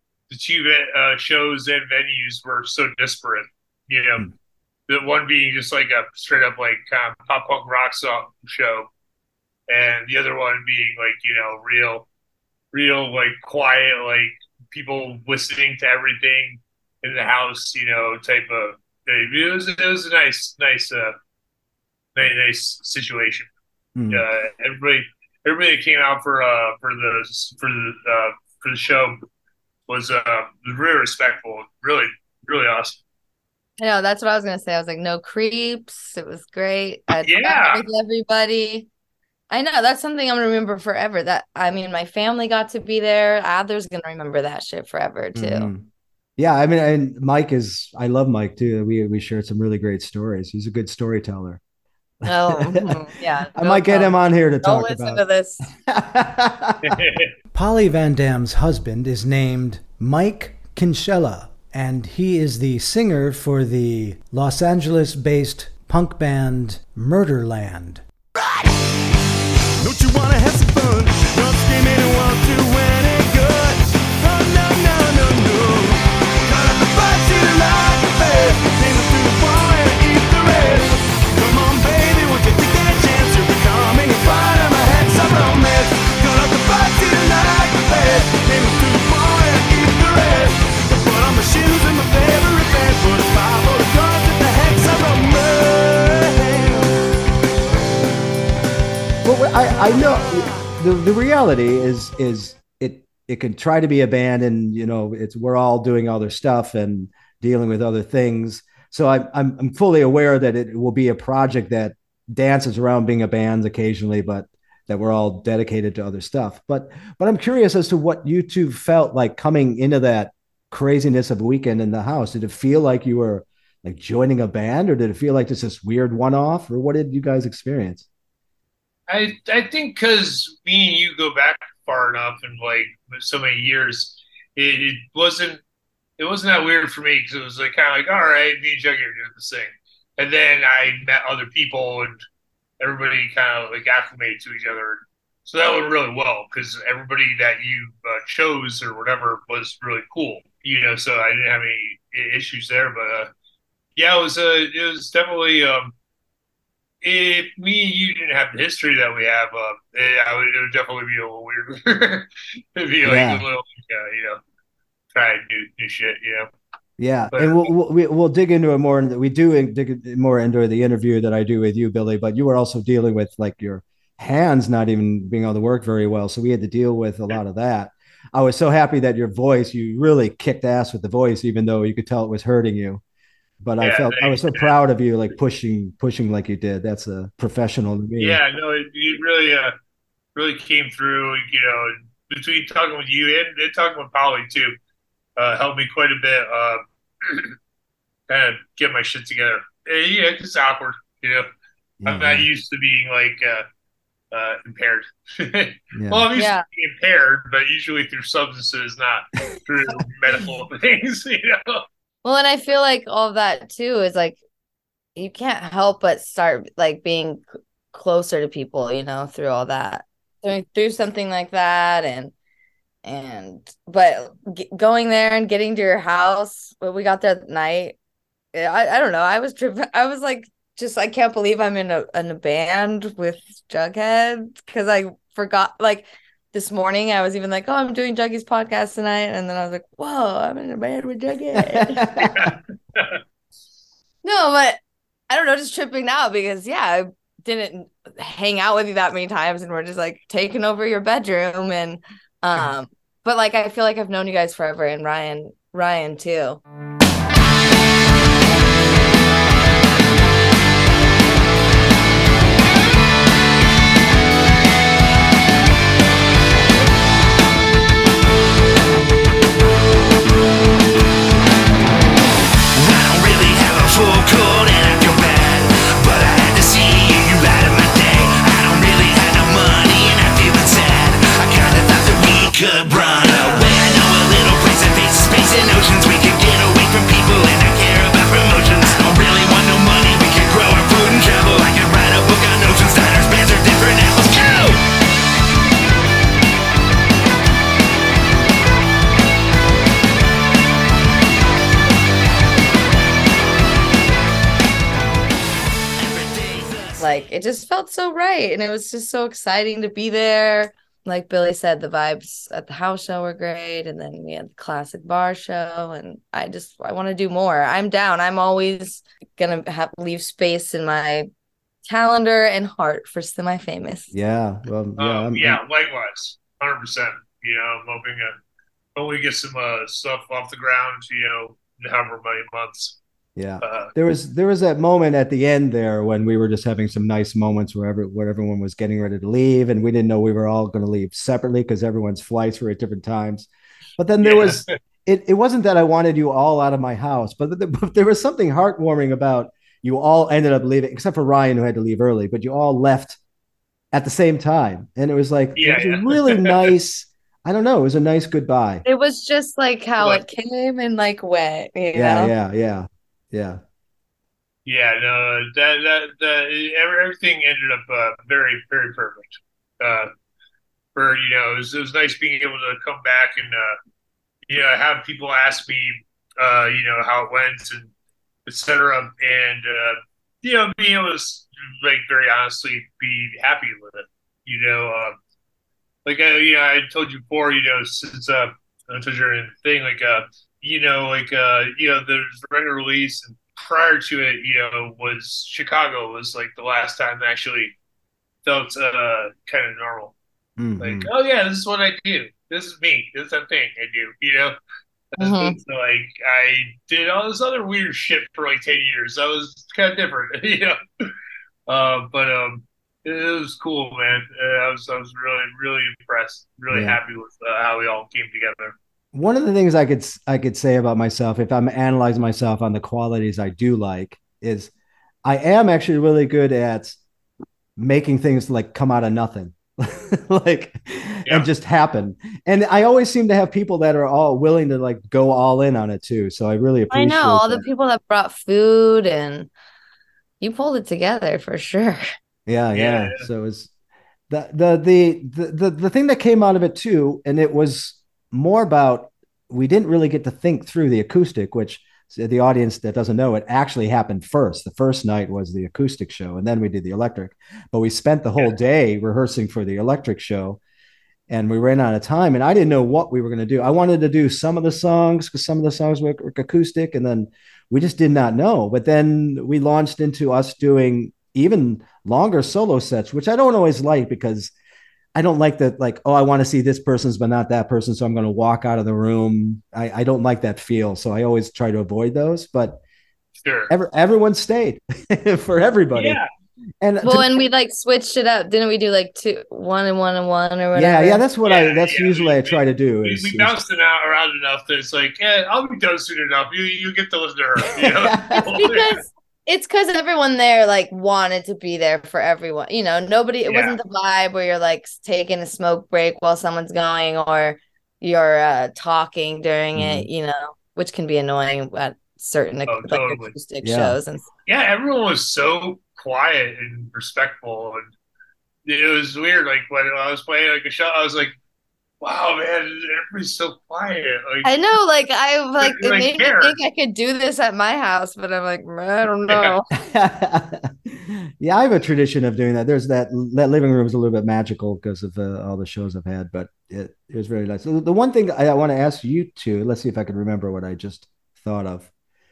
shows and venues were so disparate. The one being just like a straight up like kind of pop punk rock song show, and the other one being like real like quiet, like people listening to everything in the house, type of. It was a nice situation. Everybody that came out for the show was really respectful, really awesome. I know that's what I was gonna say. I was like, no creeps. It was great. I had fun Yeah. with everybody. I know that's something I'm gonna remember forever. That I mean, my family got to be there. Adler's gonna remember that shit forever too. Mhm. Yeah, I mean, and Mike is, I love Mike too. We shared some really great stories. He's a good storyteller. Oh, yeah. I might get him on here to Don't talk listen about. to this. Polly Van Dam's husband is named Mike Kinchella, and he is the singer for the Los Angeles-based punk band Murderland. Don't you wanna have some fun? Don't scream and want to win it good. Oh no, no, no, no. Cut up the fight to the light, babe. Take us through the fire and eat the rest. Come on, baby, won't you take that chance? You're becoming a part of my head, some romance. Cut up the fight to the light, babe. Take us through the fire and eat the rest. Put on my shoes and my favorite band. Put a fire for the cards at the head, some romance. Well, I know the reality is it can try to be a band, and it's we're all doing other stuff and dealing with other things. So I'm fully aware that it will be a project that dances around being a band occasionally, but that we're all dedicated to other stuff. But I'm curious as to what you two felt like coming into that craziness of a weekend in the house. Did it feel like you were like joining a band, or did it feel like just this weird one off, or what did you guys experience? I think because me and you go back far enough and like so many years, it wasn't that weird for me because it was like kind of like, all right, me and Juggy are doing this thing, and then I met other people and everybody kind of like acclimated to each other. So that went really well because everybody that you chose or whatever was really cool, So I didn't have any issues there, but yeah, it was definitely if me and you didn't have the history that we have, it would definitely be a little weird. It'd be like a Yeah. little, try and do new shit, Yeah, But and we'll dig into it more. And we do dig more into the interview that I do with you, Billy. But you were also dealing with like your hands not even being able to work very well, so we had to deal with a lot of that. I was so happy that your voice, you really kicked ass with the voice, even though you could tell it was hurting you. But yeah, I was thanks, so man. proud of you, like pushing like you did. That's a professional to me. Yeah, no, it really came through. Between talking with you and talking with Polly too, helped me quite a bit. Kind of get my shit together. Yeah, it's just awkward. I'm not Yeah, used to being like impaired. Well, yeah, I'm used to Yeah. being impaired, but usually through substances, not through medical things. Well, and I feel like all of that too is like you can't help but start like being closer to people, through all that. Through something like that but going there and getting to your house when we got there at night, I don't know. I was tripping. I was like, just I can't believe I'm in a band with Jughead because I forgot like this morning I was even like, oh, I'm doing Juggy's podcast tonight, and then I was like, whoa, I'm in a band with Jughead. No, but I don't know, just tripping out because yeah, I didn't hang out with you that many times, and we're just like taking over your bedroom and but like I feel like I've known you guys forever, and Ryan too. I don't really have a full coat and I feel bad, but I had to see you light up my day. I don't really have no money and I'm feeling sad. I kinda thought that we could run away. I know a little place that faces space and oceans. We could get away from people and not care about promotions. I don't really want no money. We could grow our food and travel. I could write a book on oceans, diners, bands, or different apples. Go! Like it just felt so right, and it was just so exciting to be there. Like Billy said, the vibes at the house show were great, and then we had the classic bar show, and I want to do more. I'm down. I'm always gonna leave space in my calendar and heart for semi-famous. yeah. Well, yeah. Yeah, likewise, 100%. I'm hoping when we get some stuff off the ground, however many months. Yeah. Uh, There was that moment at the end there when we were just having some nice moments where everyone was getting ready to leave, and we didn't know we were all going to leave separately because everyone's flights were at different times. But then yeah, it wasn't that I wanted you all out of my house, but there was something heartwarming about you all ended up leaving, except for Ryan who had to leave early, but you all left at the same time. And it was like it was a really yeah. nice, I don't know, it was a nice goodbye. It was just like how Like, it came and like went, you Yeah, know? yeah, yeah. Yeah. yeah, no, everything ended up very, very perfect. Uh, it was nice being able to come back and have people ask me, how it went and etc. And being able to like very honestly be happy with it. You know, I told you before. Since I told you in the thing, there's regular release, and prior to it, was Chicago was like the last time I actually felt kind of normal. Like, Hmm. oh yeah, this is what I do. This is me. This is a thing I do. Hmm. So, like I did all this other weird shit for like 10 years. That was kind of different, But it was cool, man. I was really really impressed, really Yeah. happy with how we all came together. One of the things I could say about myself, if I'm analyzing myself on the qualities I do like, is I am actually really good at making things like come out of nothing, like, and Yeah, just happen. And I always seem to have people that are all willing to like go all in on it too. So I really I know appreciate all the that. people that brought food and you pulled it together for sure. Yeah, yeah, yeah. So it's the thing that came out of it too, and it was more about we didn't really get to think through the acoustic, which the audience that doesn't know it actually happened first. The first night was the acoustic show, and then we did the electric. But we spent the whole yeah. day rehearsing for the electric show, and we ran out of time, and I didn't know what we were going to do. I wanted to do some of the songs because some of the songs were acoustic, and then we just did not know. But then we launched into us doing even longer solo sets, which I don't always like because I don't like that, like, oh, I want to see this person's but not that person, so I'm going to walk out of the room. I don't like that feel, so I always try to avoid those. But Sure. everyone stayed for everybody, Yeah, and Well, and we like switched it up. Didn't we do like two, one and one and one or yeah, yeah, whatever? that's yeah. usually I try to do We is bounced it out around enough that it's like, yeah, I'll be done soon enough. You get to listen to her. It's because it's because everyone there like wanted to be there for everyone. You know, nobody, it Yeah. wasn't the vibe where you're like taking a smoke break while someone's going or you're talking during it, Mhm. you know, which can be annoying at certain Oh, like totally. acoustic Yeah. shows and Yeah, everyone was so quiet and respectful, and it was weird. Like when I was playing like a show, I was like, "Wow, man, everybody's so quiet. Like, I know, like I like they it like made me care." think I could do this at my house, but I'm like, I don't Yeah, know. Yeah, I have a tradition of doing that. There's that living room is a little bit magical because of all the shows I've had, but it was very nice. So the one thing I want to ask you to, let's see if I can remember what I just thought of.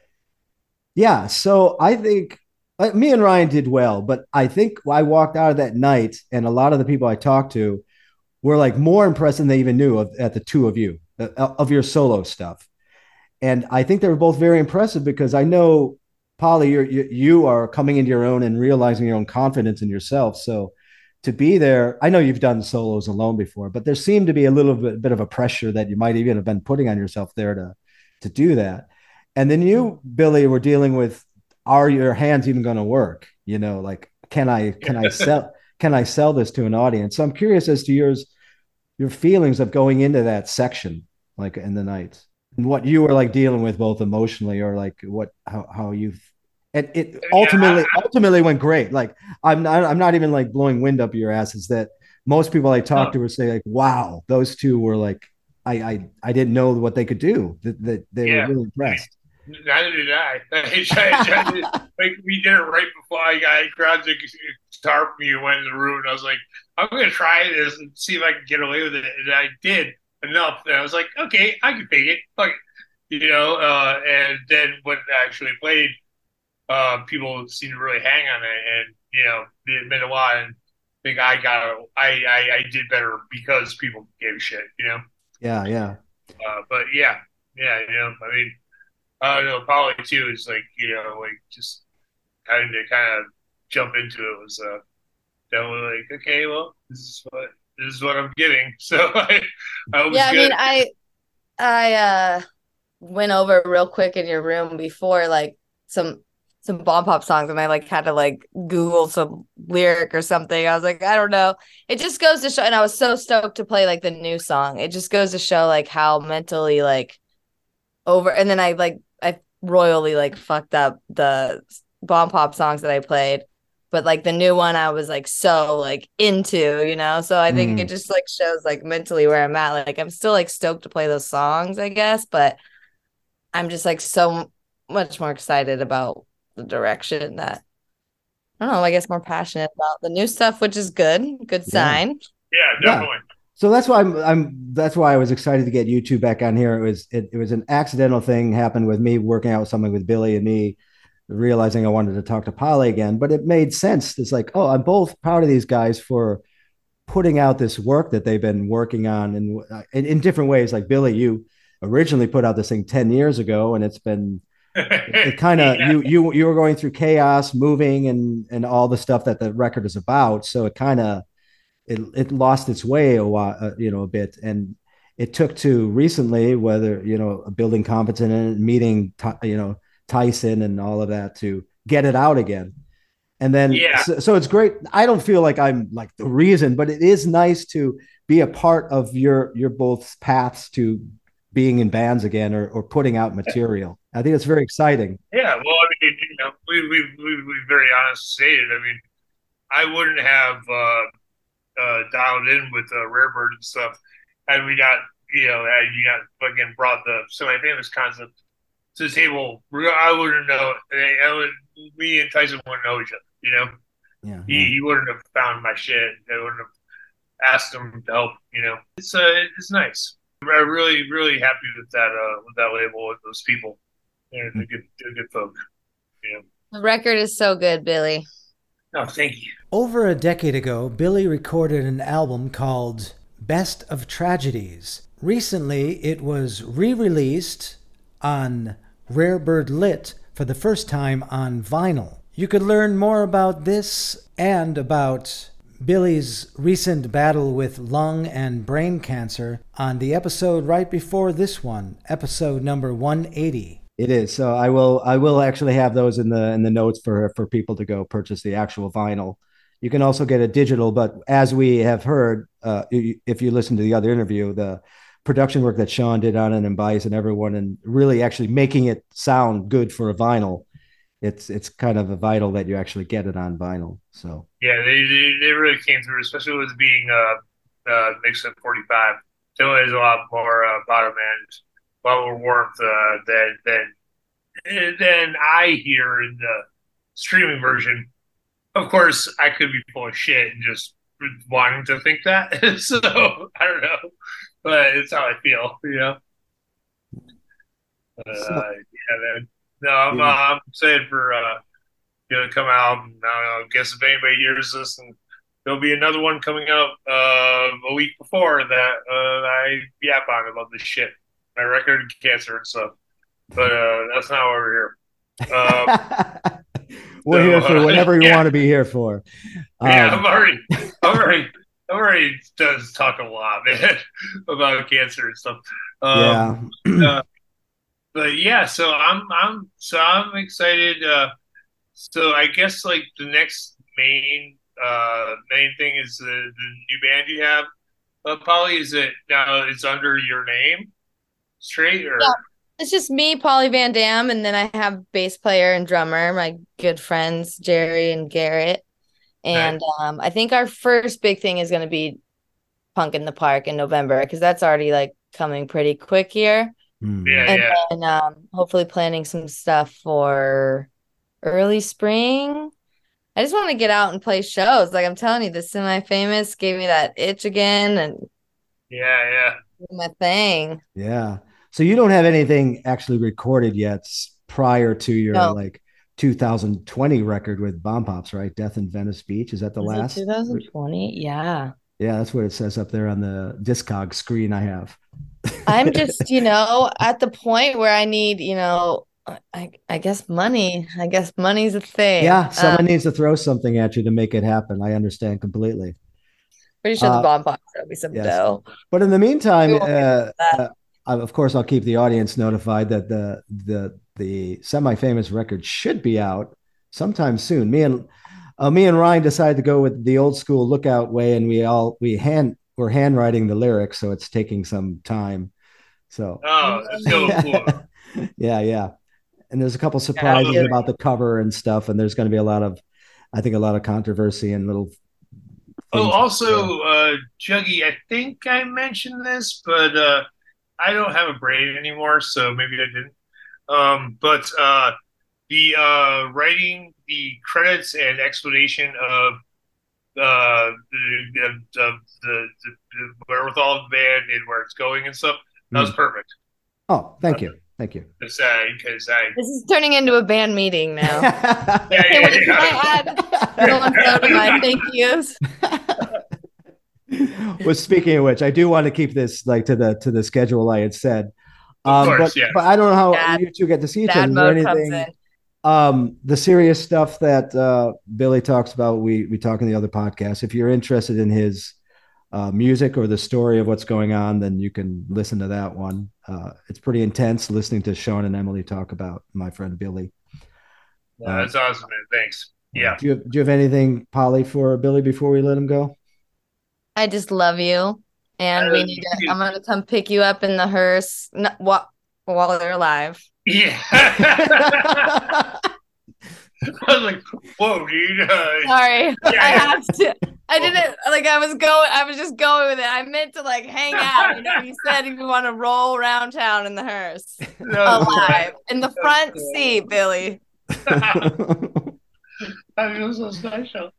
Yeah, so I think me and Ryan did well, but I think I walked out of that night, and a lot of the people I talked to were like more impressed than they even knew at the two of you of your solo stuff. And I think they were both very impressive because I know, Polly, you are coming into your own and realizing your own confidence in yourself. So to be there, I know you've done solos alone before, but there seemed to be a little bit of a pressure that you might even have been putting on yourself there to do that. And then you, Billy, were dealing with, are your hands even going to work? You know, like can I sell this to an audience? So I'm curious as to your feelings of going into that section, like in the nights, and what you were like dealing with both emotionally or like what how you, and it yeah, ultimately went great. Like I'm not even like blowing wind up your ass. Is that most people I talked no, to would say like, wow, those two were like, I didn't know what they could do. That they were yeah. really impressed. Neither did I. Like we did it right before I grabbed the guitar from you and went in the room, and I was like, I'm gonna try this and see if I can get away with it, and I did enough. And I was like, okay, I can take it. Like, and then when I actually played, people seemed to really hang on it, and it meant a lot. And I think I did better because people gave a shit. Yeah, yeah. But yeah, yeah, I mean. No, Polly too is like, like just having to kind of jump into it was definitely like, okay, well, this is what I'm getting. So I was Yeah, I good. mean, I went over real quick in your room before like some Bomb Pop songs and I like had to like Google some lyric or something. I was like, I don't know. It just goes to show, and I was so stoked to play like the new song. It just goes to show like how mentally like over, and then I royally like fucked up the Bomb Pop songs that I played. But like the new one I was like so like into. So I think it Mm. just like shows like mentally where I'm at. Like I'm still like stoked to play those songs, I guess, but I'm just like so much more excited about the direction that I don't know, I guess more passionate about the new stuff, which is good Yeah. sign. Yeah, Yeah. definitely. So that's why that's why I was excited to get you two back on here. It was an accidental thing happened with me working out with something with Billy and me realizing I wanted to talk to Polly again, but it made sense. It's like, oh, I'm both proud of these guys for putting out this work that they've been working on in different ways. Like Billy, you originally put out this thing 10 years ago, and it's been it kind of Yeah, you were going through chaos, moving and all the stuff that the record is about. So it kind of it lost its way a while, a bit, and it took to recently, whether building confidence in it, meeting Tyson and all of that to get it out again. And then yeah, so it's great. I don't feel like I'm like the reason, but it is nice to be a part of your both paths to being in bands again or putting out material. I think it's very exciting. yeah. Well, I mean, we very honestly stated. I mean, I wouldn't have dialed in with Rare Bird and stuff had we not, had you not fucking brought the semi-famous concept to the table. I wouldn't know. Me and Tyson wouldn't know each other. Yeah, He, yeah. he wouldn't have found my shit. I wouldn't have asked him to help. It's nice. I'm really really happy with that label with those people. They're good folk. You know. The record is so good, Billy. No, thank you. Over a decade ago, Billy recorded an album called Best of Tragedies. Recently, it was re-released on Rare Bird Lit for the first time on vinyl. You could learn more about this and about Billy's recent battle with lung and brain cancer on the episode right before this one, episode number 180. It is. So I will actually have those in the notes for people to go purchase the actual vinyl. You can also get a digital, but as we have heard, if you listen to the other interview, the production work that Sean did on it and Bias and everyone, and really actually making it sound good for a vinyl, it's kind of a vital that you actually get it on vinyl. So Yeah, they really came through, especially with being mixed at 45. There was a lot more bottom end, a lot more warmth than I hear in the streaming version. Of course, I could be full of shit and just wanting to think that. So I don't know, but it's how I feel. so Yeah, man. No, I'm yeah. I'm excited for to come out. And, I don't know. I guess if anybody hears this, and there'll be another one coming out a week before that I yap on about this shit, my record and cancer and stuff. But that's not why we're here. Um, We're so here for whatever you yeah, want to be here for. yeah. Um, I'm already does talk a lot, man, about cancer and stuff. Um, yeah. uh, but yeah, so I'm excited. So I guess like the next main thing is the new band you have. Polly, is it now? It's under your name, straight Yeah, or it's just me, Polly Van Dam, and then I have bass player and drummer, my good friends Jerry and Garrett. okay? And I think our first big thing is going to be Punk in the Park in November because that's already like coming pretty quick here. Hmm. Yeah, And yeah, then hopefully planning some stuff for early spring. I just want to get out and play shows. Like I'm telling you, the semi-famous gave me that itch again and yeah. do my thing. Yeah. So you don't have anything actually recorded yet prior to your No, like 2020 record with Bomb Pops, right? Death in Venice Beach. Is that the is it last? 2020? Yeah. Yeah, that's what it says up there on the Discog screen I have. I'm just, at the point where I need, I guess money. I guess money's a thing. Yeah, someone needs to throw something at you to make it happen. I understand completely. Pretty sure the Uh, Bon Pops owe me some yes, dough. but in the We meantime, won't get into that. of course, I'll keep the audience notified that the semi-famous record should be out sometime soon. Me and Ryan decided to go with the old school Lookout way, and we're handwriting the lyrics, so it's taking some time. So Oh, that's so cool. yeah. And there's a couple Yeah, I surprises love about the cover and stuff, and there's going to be I think, a lot of controversy and little Oh, things. also, Juggy, I think I mentioned this, but I don't have a brain anymore, so maybe I didn't. But the writing the credits and explanation of the wherewithal of the band and where it's going and stuff, that was Mm. perfect. Oh, thank you. Because I, This is turning into a band meeting now. yeah, Hey, yeah, wait, can I add so and so to my thank yous? Well, speaking of which, I do want to keep this like to the schedule I had said. of But course, yeah. I don't know how Dad- you two get to see each other. Dad Is there mode comes anything in. the serious stuff that Billy talks about? We talk in the other podcast. If you're interested in his music or the story of what's going on, then you can listen to that one. It's pretty intense listening to Sean and Emily talk about my friend Billy. Yeah, that's awesome, man. Thanks. Yeah. Do you have anything, Polly, for Billy before we let him go? I just love you. And I we love need you to, too. I'm going to come pick you up in the hearse while they're alive. Yeah. I was like, whoa, dude. Sorry. Yeah, I yeah. have to. I didn't like I was just going with it. I meant to like hang out. You know, you said you want to roll around town in the hearse. That was Alive. In the front cool. seat, Billy. I feel so special.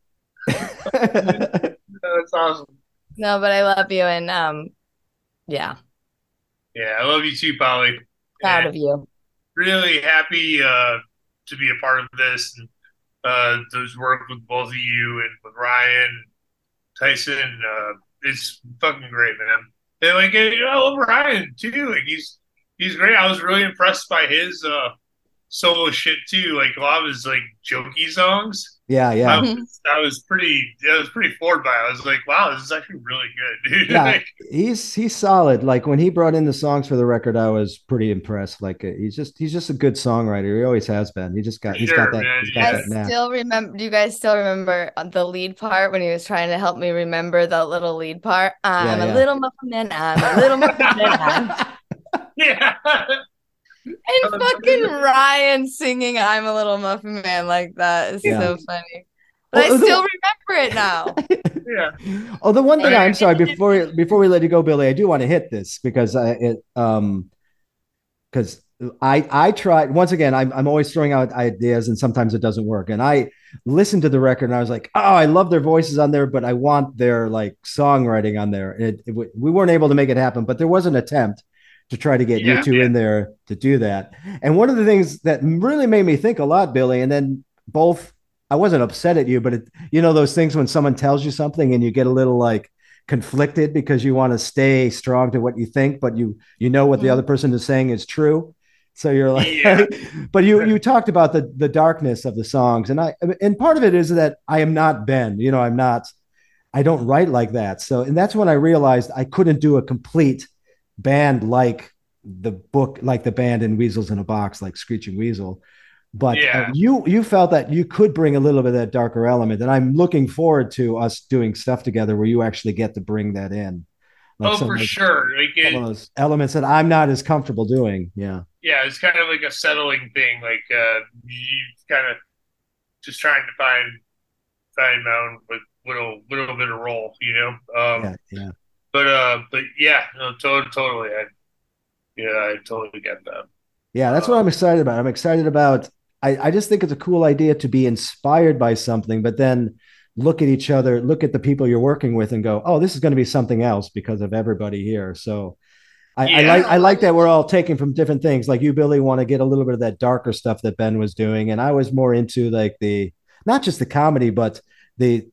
That's awesome. No, but I love you and yeah, Yeah, I love you too, Polly. proud And of you. really happy to be a part of this and those work with both of you and with Ryan, Tyson. It's fucking great, man. And like, I love Ryan too. Like he's great. I was really impressed by his solo shit too. Like a lot of his like jokey songs. Yeah, I yeah. was pretty floored by it. I was like, wow, this is actually really good, dude. Yeah, Like, he's solid. Like when he brought in the songs for the record, I was pretty impressed. Like he's just a good songwriter. He always has been. for He's sure, got that man. he's got I Yeah. that knack. still remember. Do you guys still remember the lead part when he was trying to help me remember the little lead part? I'm Yeah, a yeah. little muffin man. I'm a little muffin man. Yeah. And fucking Ryan singing "I'm a Little Muffin Man" like that is Yeah. so funny. But I Oh, still remember it now. Yeah. Oh, the one thing Right. I'm sorry before we let you go, Billy, I do want to hit this because because I tried once again. I'm always throwing out ideas and sometimes it doesn't work. And I listened to the record and I was like, oh, I love their voices on there, but I want their like songwriting on there. We weren't able to make it happen, but there was an attempt to try to get you Yeah. two in there to do that. And one of the things that really made me think a lot, Billy, and then both I wasn't upset at you, but those things when someone tells you something and you get a little like conflicted because you want to stay strong to what you think, but you know what the other person is saying is true. So you're like, Yeah. but you talked about the darkness of the songs, and part of it is that I am not Ben. I don't write like that. So, and that's when I realized I couldn't do a complete band like the band in Weasels in a Box, like Screeching Weasel. But Yeah. you felt that you could bring a little bit of that darker element, and I'm looking forward to us doing stuff together where you actually get to bring that in, like Oh, for sure. Like some of those elements that I'm not as comfortable doing. Yeah, yeah, it's kind of like a settling thing. Like you kind of just trying to find my own like little bit of role, you know. yeah. But yeah, no, totally. I totally get that. Yeah, that's what I'm excited about. I'm excited about. I just think it's a cool idea to be inspired by something, but then look at each other, look at the people you're working with, and go, "Oh, this is going to be something else because of everybody here." So Yeah. I like that we're all taking from different things. Like you, Billy, want to get a little bit of that darker stuff that Ben was doing, and I was more into like the not just the comedy, but the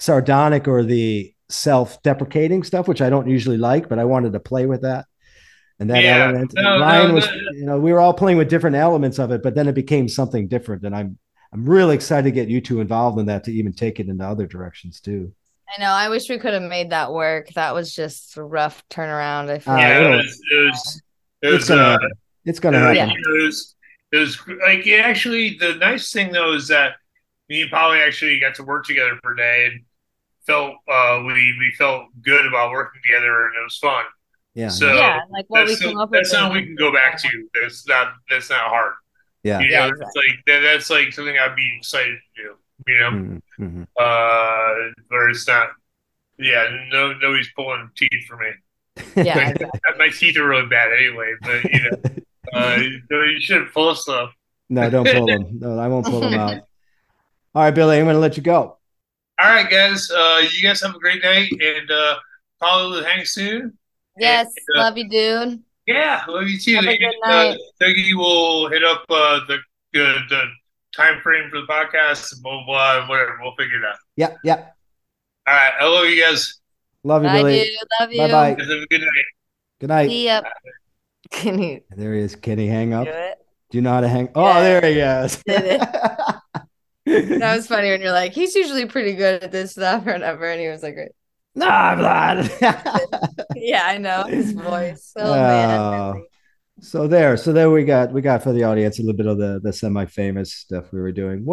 sardonic or the self-deprecating stuff, which I don't usually like, but I wanted to play with that. And that Yeah. element, No, Ryan no, was, no. we were all playing with different elements of it, but then it became something different. And I'm really excited to get you two involved in that to even take it into other directions too. I know. I wish we could have made that work. That was just a rough turnaround, I feel Yeah, like. It'll, it it's was, gonna happen. It's gonna Yeah. happen. it was like actually the nice thing though is that me and Polly actually got to work together for a day and felt we felt good about working together and it was fun. Yeah, So Yeah, like what we came up with. that's something we can go back to. That's not hard. yeah. You Yeah, know, exactly. that's like something I'd be excited to do. You know, Mm-hmm. where it's not. Yeah, nobody's pulling teeth for me. Yeah, exactly. My teeth are really bad anyway, but you shouldn't pull stuff. No, don't pull them. No, I won't pull them out. All right, Billy, I'm gonna let you go. All right, guys. You guys have a great night, and Polly will hang soon. Yes, And, love you, dude. yeah, love you too. Have a And, good night. Dougie will hit up the time frame for the podcast and blah blah blah and whatever. We'll figure it out. Yeah, yeah. All right, I love you guys. Love you, Bye, Billy. dude. Love you. Bye bye. Have a good night. Good night. See ya. Can you There he is. Can he hang up? do it? Do you know how to hang? Oh, Yeah. there he is. Did That was funny when you're like, he's usually pretty good at this stuff or whatever. And he was like, No, I'm not. yeah, I know his voice. Oh, Oh. man. So there we got for the audience a little bit of the semi-famous stuff we were doing.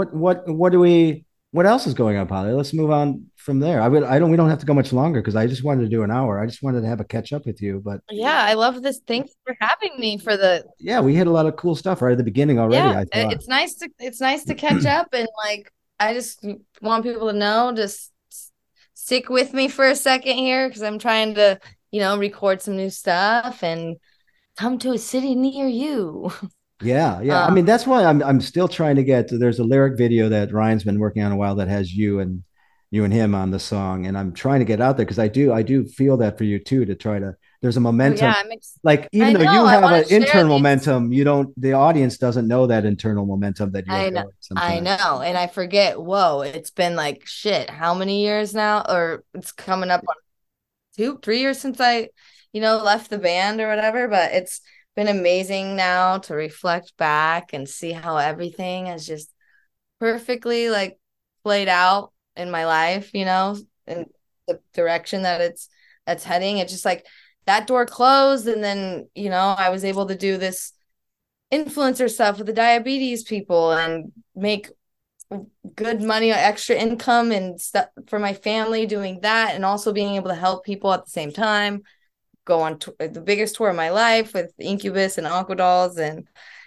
What else is going on, Polly? Let's move on from there. We don't have to go much longer because I just wanted to do an hour. I just wanted to have a catch up with you. But Yeah, I love this. Thanks for having me for the yeah, we hit a lot of cool stuff right at the beginning already. yeah. I thought. It's nice to catch up and like I just want people to know just stick with me for a second here because I'm trying to, record some new stuff and come to a city near you. Yeah, yeah. I mean, that's why I'm still trying to get. There's a lyric video that Ryan's been working on a while that has you and him on the song, and I'm trying to get out there because I do feel that for you too to try to. There's a momentum. Yeah, Like even I though know, you I have wanna an share internal these. momentum, the audience doesn't know that internal momentum that you're I know, feeling I sometimes. know, and I forget. Whoa, it's been like shit. How many years now? Or it's coming up on 3 years since I, left the band or whatever. But it's been amazing now to reflect back and see how everything has just perfectly like played out in my life. And the direction that's heading. It's just like that door closed, and then I was able to do this influencer stuff with the diabetes people and make good money, extra income and stuff for my family doing that, and also being able to help people at the same time. Go on the biggest tour of my life with Incubus and Aqua Dolls, and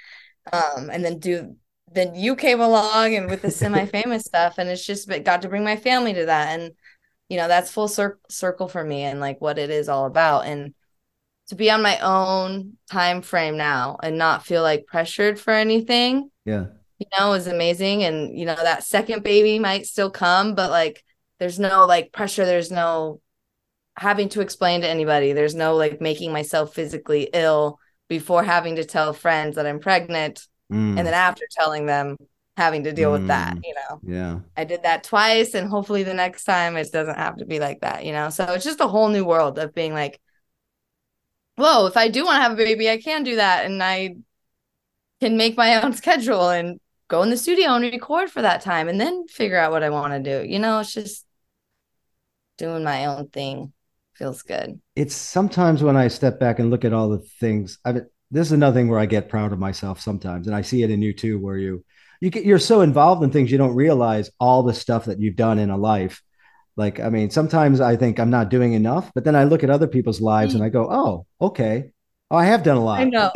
then you came along and with the semi-famous stuff, and it's just got to bring my family to that, and that's full circle for me and like what it is all about, and to be on my own time frame now and not feel like pressured for anything. Yeah. Is amazing. And, that second baby might still come, but like, there's no like pressure. There's no having to explain to anybody. There's no like making myself physically ill before having to tell friends that I'm pregnant. And then after telling them, having to deal with that, Yeah. I did that twice, and hopefully the next time it doesn't have to be like that, So it's just a whole new world of being like, whoa, if I do want to have a baby, I can do that. And I can make my own schedule and go in the studio and record for that time and then figure out what I want to do. It's just doing my own thing. Feels good. It's sometimes when I step back and look at all the things. This is another thing where I get proud of myself sometimes, and I see it in you too, where you're so involved in things you don't realize all the stuff that you've done in a life. Like, I mean, sometimes I think I'm not doing enough, but then I look at other people's lives and I go, oh, okay. Oh, I have done a lot. I know.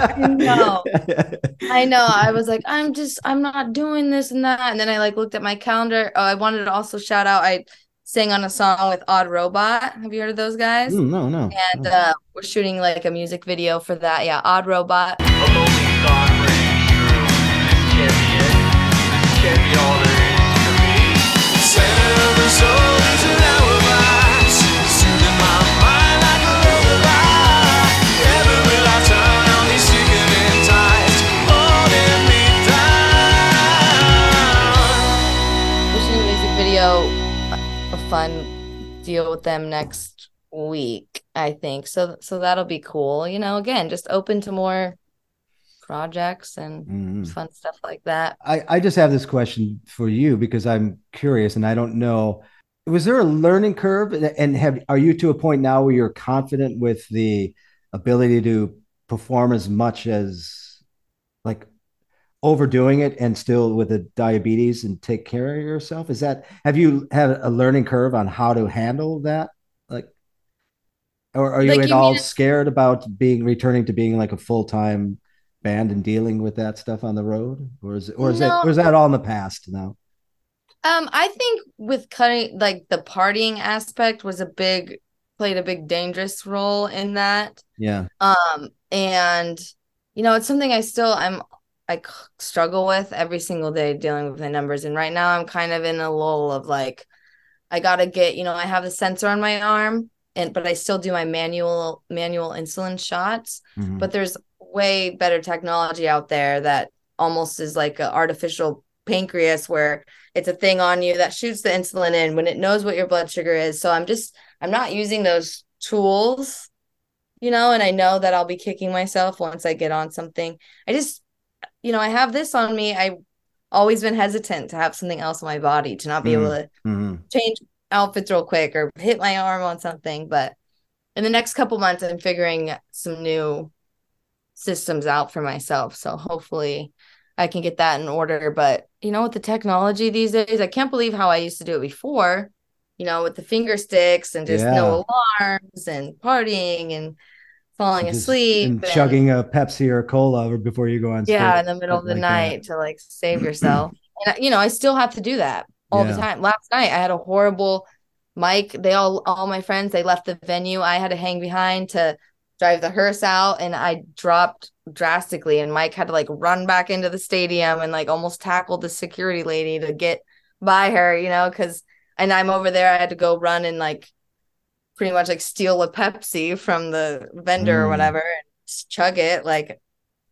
I was like, I'm not doing this and that. And then I like looked at my calendar. Oh, I wanted to also shout out. I sang on a song with Odd Robot. Have you heard of those guys? No. And we're shooting like a music video for that. Yeah, Odd Robot. We're shooting a music video, a fun deal with them next week. I think. So that'll be cool. Again, just open to more projects and Mhm. fun stuff like that. I just have this question for you because I'm curious and I don't know. Was there a learning curve? And are you to a point now where you're confident with the ability to perform as much as like overdoing it and still with the diabetes and take care of yourself? Have you had a learning curve on how to handle that? Like, or are you Like at you mean all scared about returning to being like a full-time band and dealing with that stuff on the road? no, Or is that all in the past now? I think with cutting, like the partying aspect played a big dangerous role in that. Yeah. And it's something I struggle with every single day dealing with the numbers. And right now I'm kind of in a lull of like, I gotta get, I have the sensor on my arm but I still do my manual insulin shots. Mhm. But there's way better technology out there that almost is like an artificial pancreas where it's a thing on you that shoots the insulin in when it knows what your blood sugar is. So I'm not using those tools, and I know that I'll be kicking myself once I get on something. I just, I have this on me. I've always been hesitant to have something else on my body, to not be able Mhm. to Mhm. change outfits real quick or hit my arm on something. But in the next couple months, I'm figuring some new systems out for myself. So hopefully I can get that in order. But with the technology these days, I can't believe how I used to do it before, with the finger sticks and just Yeah. no alarms and partying and falling Just asleep and and chugging a Pepsi or a cola before you go on stage, yeah, in the middle of something the like that. night to like save yourself. And I still have to do that all the Yeah. time. Last night I had a horrible mic. All my friends, they left the venue. I had to hang behind to drive the hearse out and I dropped drastically and Mike had to like run back into the stadium and like almost tackled the security lady to get by her, because and I'm over there. I had to go run and like pretty much like steal a Pepsi from the vendor or Mm. whatever and chug it. Like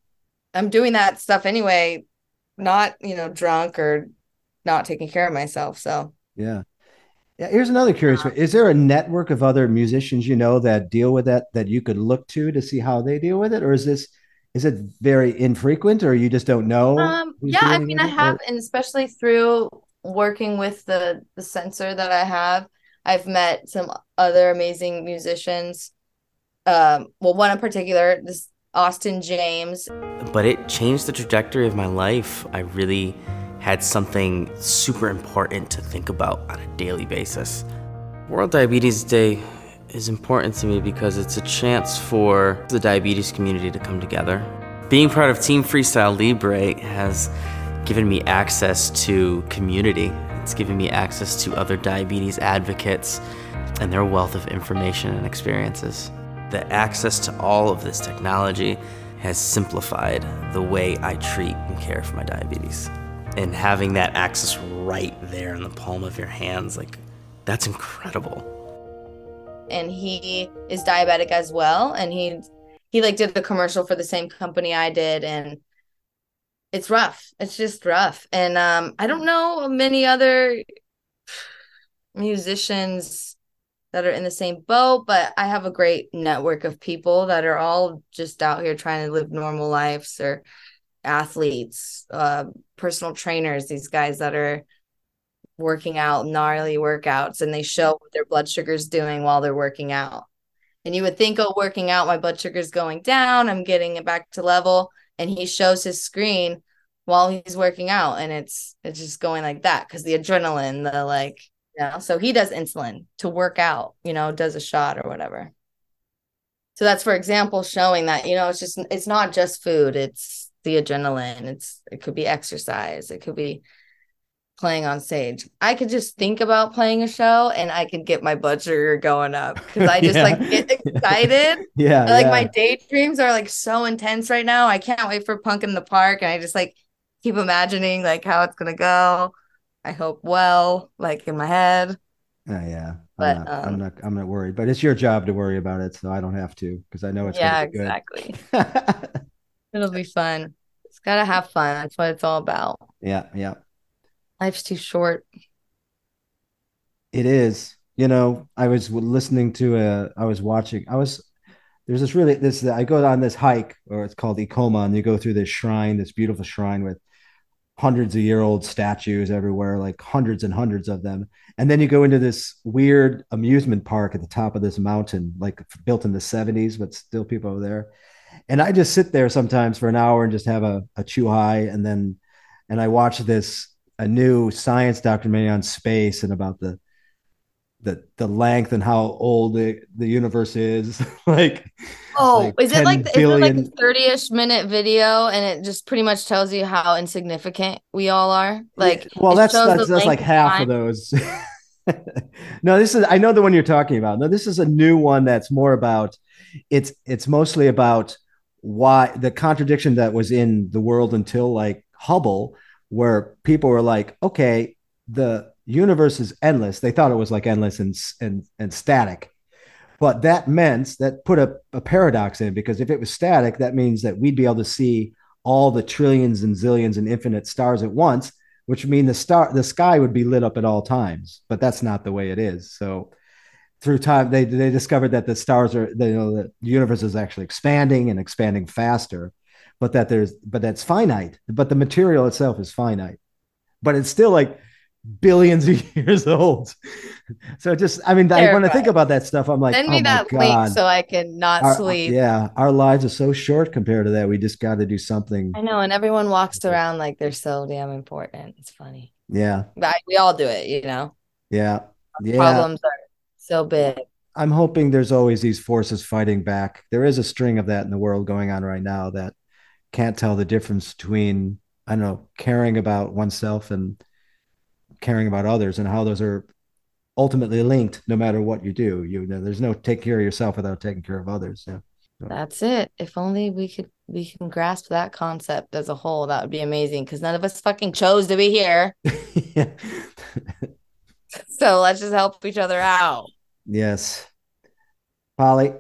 I'm doing that stuff anyway, not, drunk or not taking care of myself. So, Yeah. Yeah. Here's another curious one. Is there a network of other musicians you know that deal with that you could look to see how they deal with it? Or is it very infrequent or you just don't know who's yeah, I dealing mean, with I it? have, and especially through working with the sensor that I have, I've met some other amazing musicians. Well, one in particular, this Austin James. But it changed the trajectory of my life. I really had something super important to think about on a daily basis. World Diabetes Day is important to me because it's a chance for the diabetes community to come together. Being part of Team Freestyle Libre has given me access to community. It's given me access to other diabetes advocates and their wealth of information and experiences. The access to all of this technology has simplified the way I treat and care for my diabetes. And having that access right there in the palm of your hands, like, that's incredible. And he is diabetic as well. And he like did the commercial for the same company I did. And it's rough. It's just rough. And I don't know many other musicians that are in the same boat, but I have a great network of people that are all just out here trying to live normal lives, or athletes, personal trainers, these guys that are working out gnarly workouts and they show what their blood sugar's doing while they're working out. And you would think, oh, working out, my blood sugar's going down, I'm getting it back to level. And he shows his screen while he's working out, and it's just going like that because the adrenaline, the like, so he does insulin to work out, does a shot or whatever. So that's, for example, showing that, it's not just food, it's the adrenaline, it could be exercise, it could be playing on stage. I could just think about playing a show and I could get my blood sugar going up because I just like get excited. Yeah. Like Yeah. my daydreams are like so intense right now. I can't wait for Punk in the Park, and I just like keep imagining like how it's gonna go. I hope well, like in my head. Yeah. But I'm not worried, but it's your job to worry about it. So I don't have to, because I know it's going yeah, to be good. exactly. It'll be fun. It's gotta have fun. That's what it's all about. Yeah. Yeah. Life's too short. It is. I was listening to I was watching, there's I go on this hike, or it's called Ikoma, and you go through this shrine, this beautiful shrine with hundreds of year old statues everywhere, like hundreds and hundreds of them. And then you go into this weird amusement park at the top of this mountain, like built in the 70s, but still people over there. And I just sit there sometimes for an hour and just have a chew high. And I watch a new science documentary on space and about the length and how old the universe is. Is it like 10 a 30-ish minute video and it just pretty much tells you how insignificant we all are? Well, that's like length half of those. No, I know the one you're talking about. No, this is a new one that's more about, it's mostly about why the contradiction that was in the world until like Hubble, where people were like, okay, the universe is endless. They thought it was like endless and static. But that put a paradox in, because if it was static, that means that we'd be able to see all the trillions and zillions and infinite stars at once, which would mean the sky would be lit up at all times. But that's not the way it is. So through time, they discovered that the stars the universe is actually expanding and expanding faster, but that's finite. But the material itself is finite, but it's still like billions of years old. So when I think about that stuff, I'm like, send me that link so I can not sleep. Yeah, our lives are so short compared to that. We just got to do something. I know, and everyone walks around like they're so damn important. It's funny. Yeah, we all do it, Yeah, Problems are so big. I'm hoping there's always these forces fighting back. There is a string of that in the world going on right now that can't tell the difference between, I don't know, caring about oneself and caring about others, and how those are ultimately linked no matter what you do. There's no take care of yourself without taking care of others. Yeah. So. That's it. If only we can grasp that concept as a whole, that would be amazing, because none of us fucking chose to be here. Yeah. So let's just help each other out. Yes. Polly,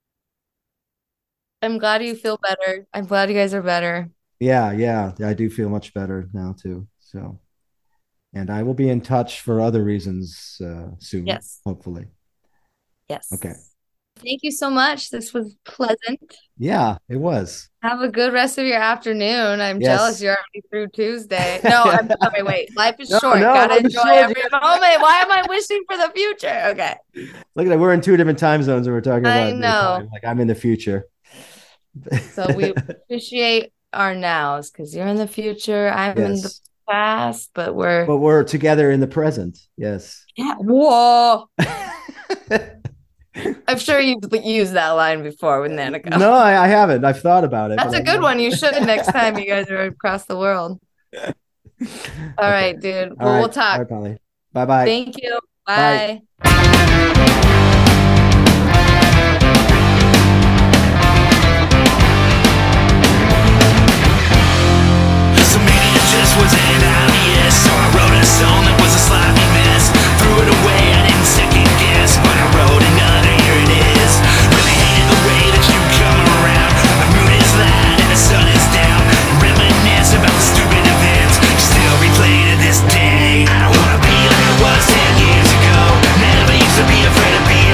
I'm glad you feel better. I'm glad you guys are better. Yeah, I do feel much better now too. So, and I will be in touch for other reasons soon. Yes. Hopefully. Yes. Okay. Thank you so much. This was pleasant. Yeah, it was. Have a good rest of your afternoon. I'm jealous you're already through Tuesday. No, I'm sorry. Wait, life is short. Gotta enjoy every moment. Why am I wishing for the future? Okay. Look at that. We're in 2 different time zones and we're talking about. I know. Like I'm in the future. So we appreciate our nows, because you're in the future. I'm in the past, but we're together in the present. Yes. Yeah. Whoa. I'm sure you've used that line before with Nanico. No, I haven't. I've thought about it. That's a good one. You should next time you guys are across the world. All right, dude. Well, we'll talk. All right, Polly. Bye-bye. Thank you. Bye. Just wasn't obvious, so I wrote a song that was a sloppy mess. Threw it away, I didn't second guess, but I wrote another, here it is. Really hated the way that you come around. The moon is light and the sun is down. Reminisce about the stupid events, still replay to this day. I don't wanna be like I was 10 years ago. Never used to be afraid of being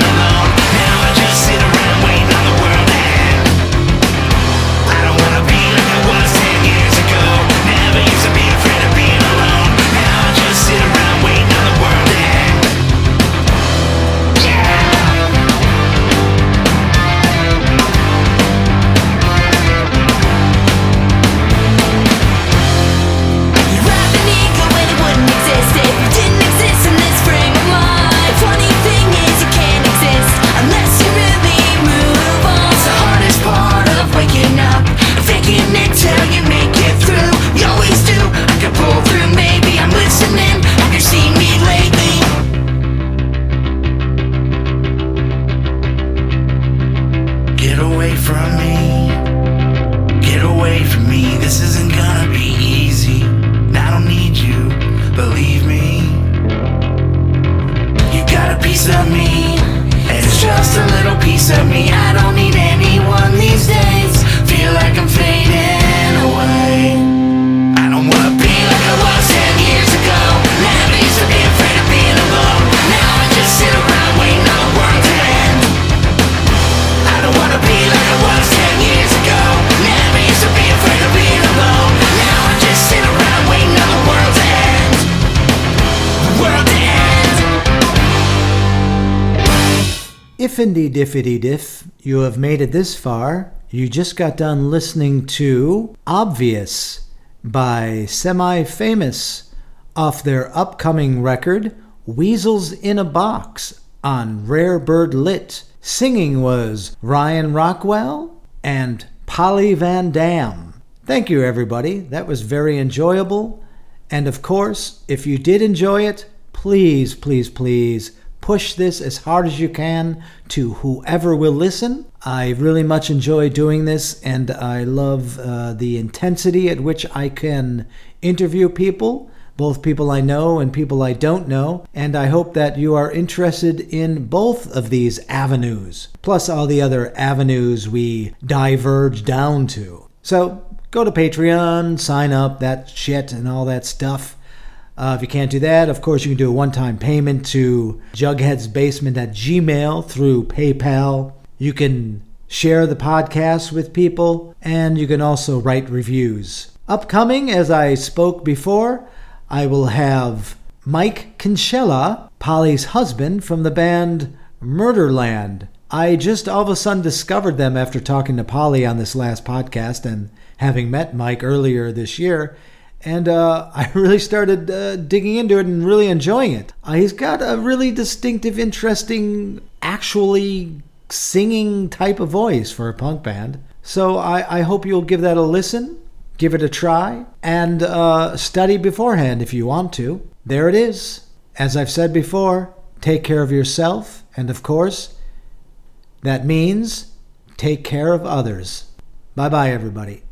If indeed if you have made it this far, you just got done listening to Obvious by Semi-Famous off their upcoming record, Weasels in a Box, on Rare Bird Lit. Singing was Ryan Rockwell and Polly Van Dam. Thank you, everybody. That was very enjoyable. And of course, if you did enjoy it, please, please, please push this as hard as you can to whoever will listen. I really much enjoy doing this, and I love the intensity at which I can interview people, both people I know and people I don't know, and I hope that you are interested in both of these avenues, plus all the other avenues we diverge down to. So go to Patreon, sign up, that shit and all that stuff. If you can't do that, of course, you can do a one-time payment to jugheadsbasement at Gmail through PayPal. You can share the podcast with people, and you can also write reviews. Upcoming, as I spoke before, I will have Mike Kinsella, Polly's husband, from the band Murderland. I just all of a sudden discovered them after talking to Polly on this last podcast and having met Mike earlier this year. And I really started digging into it and really enjoying it. He's got a really distinctive, interesting, actually singing type of voice for a punk band. So I hope you'll give that a listen, give it a try, and study beforehand if you want to. There it is. As I've said before, take care of yourself. And of course, that means take care of others. Bye-bye, everybody.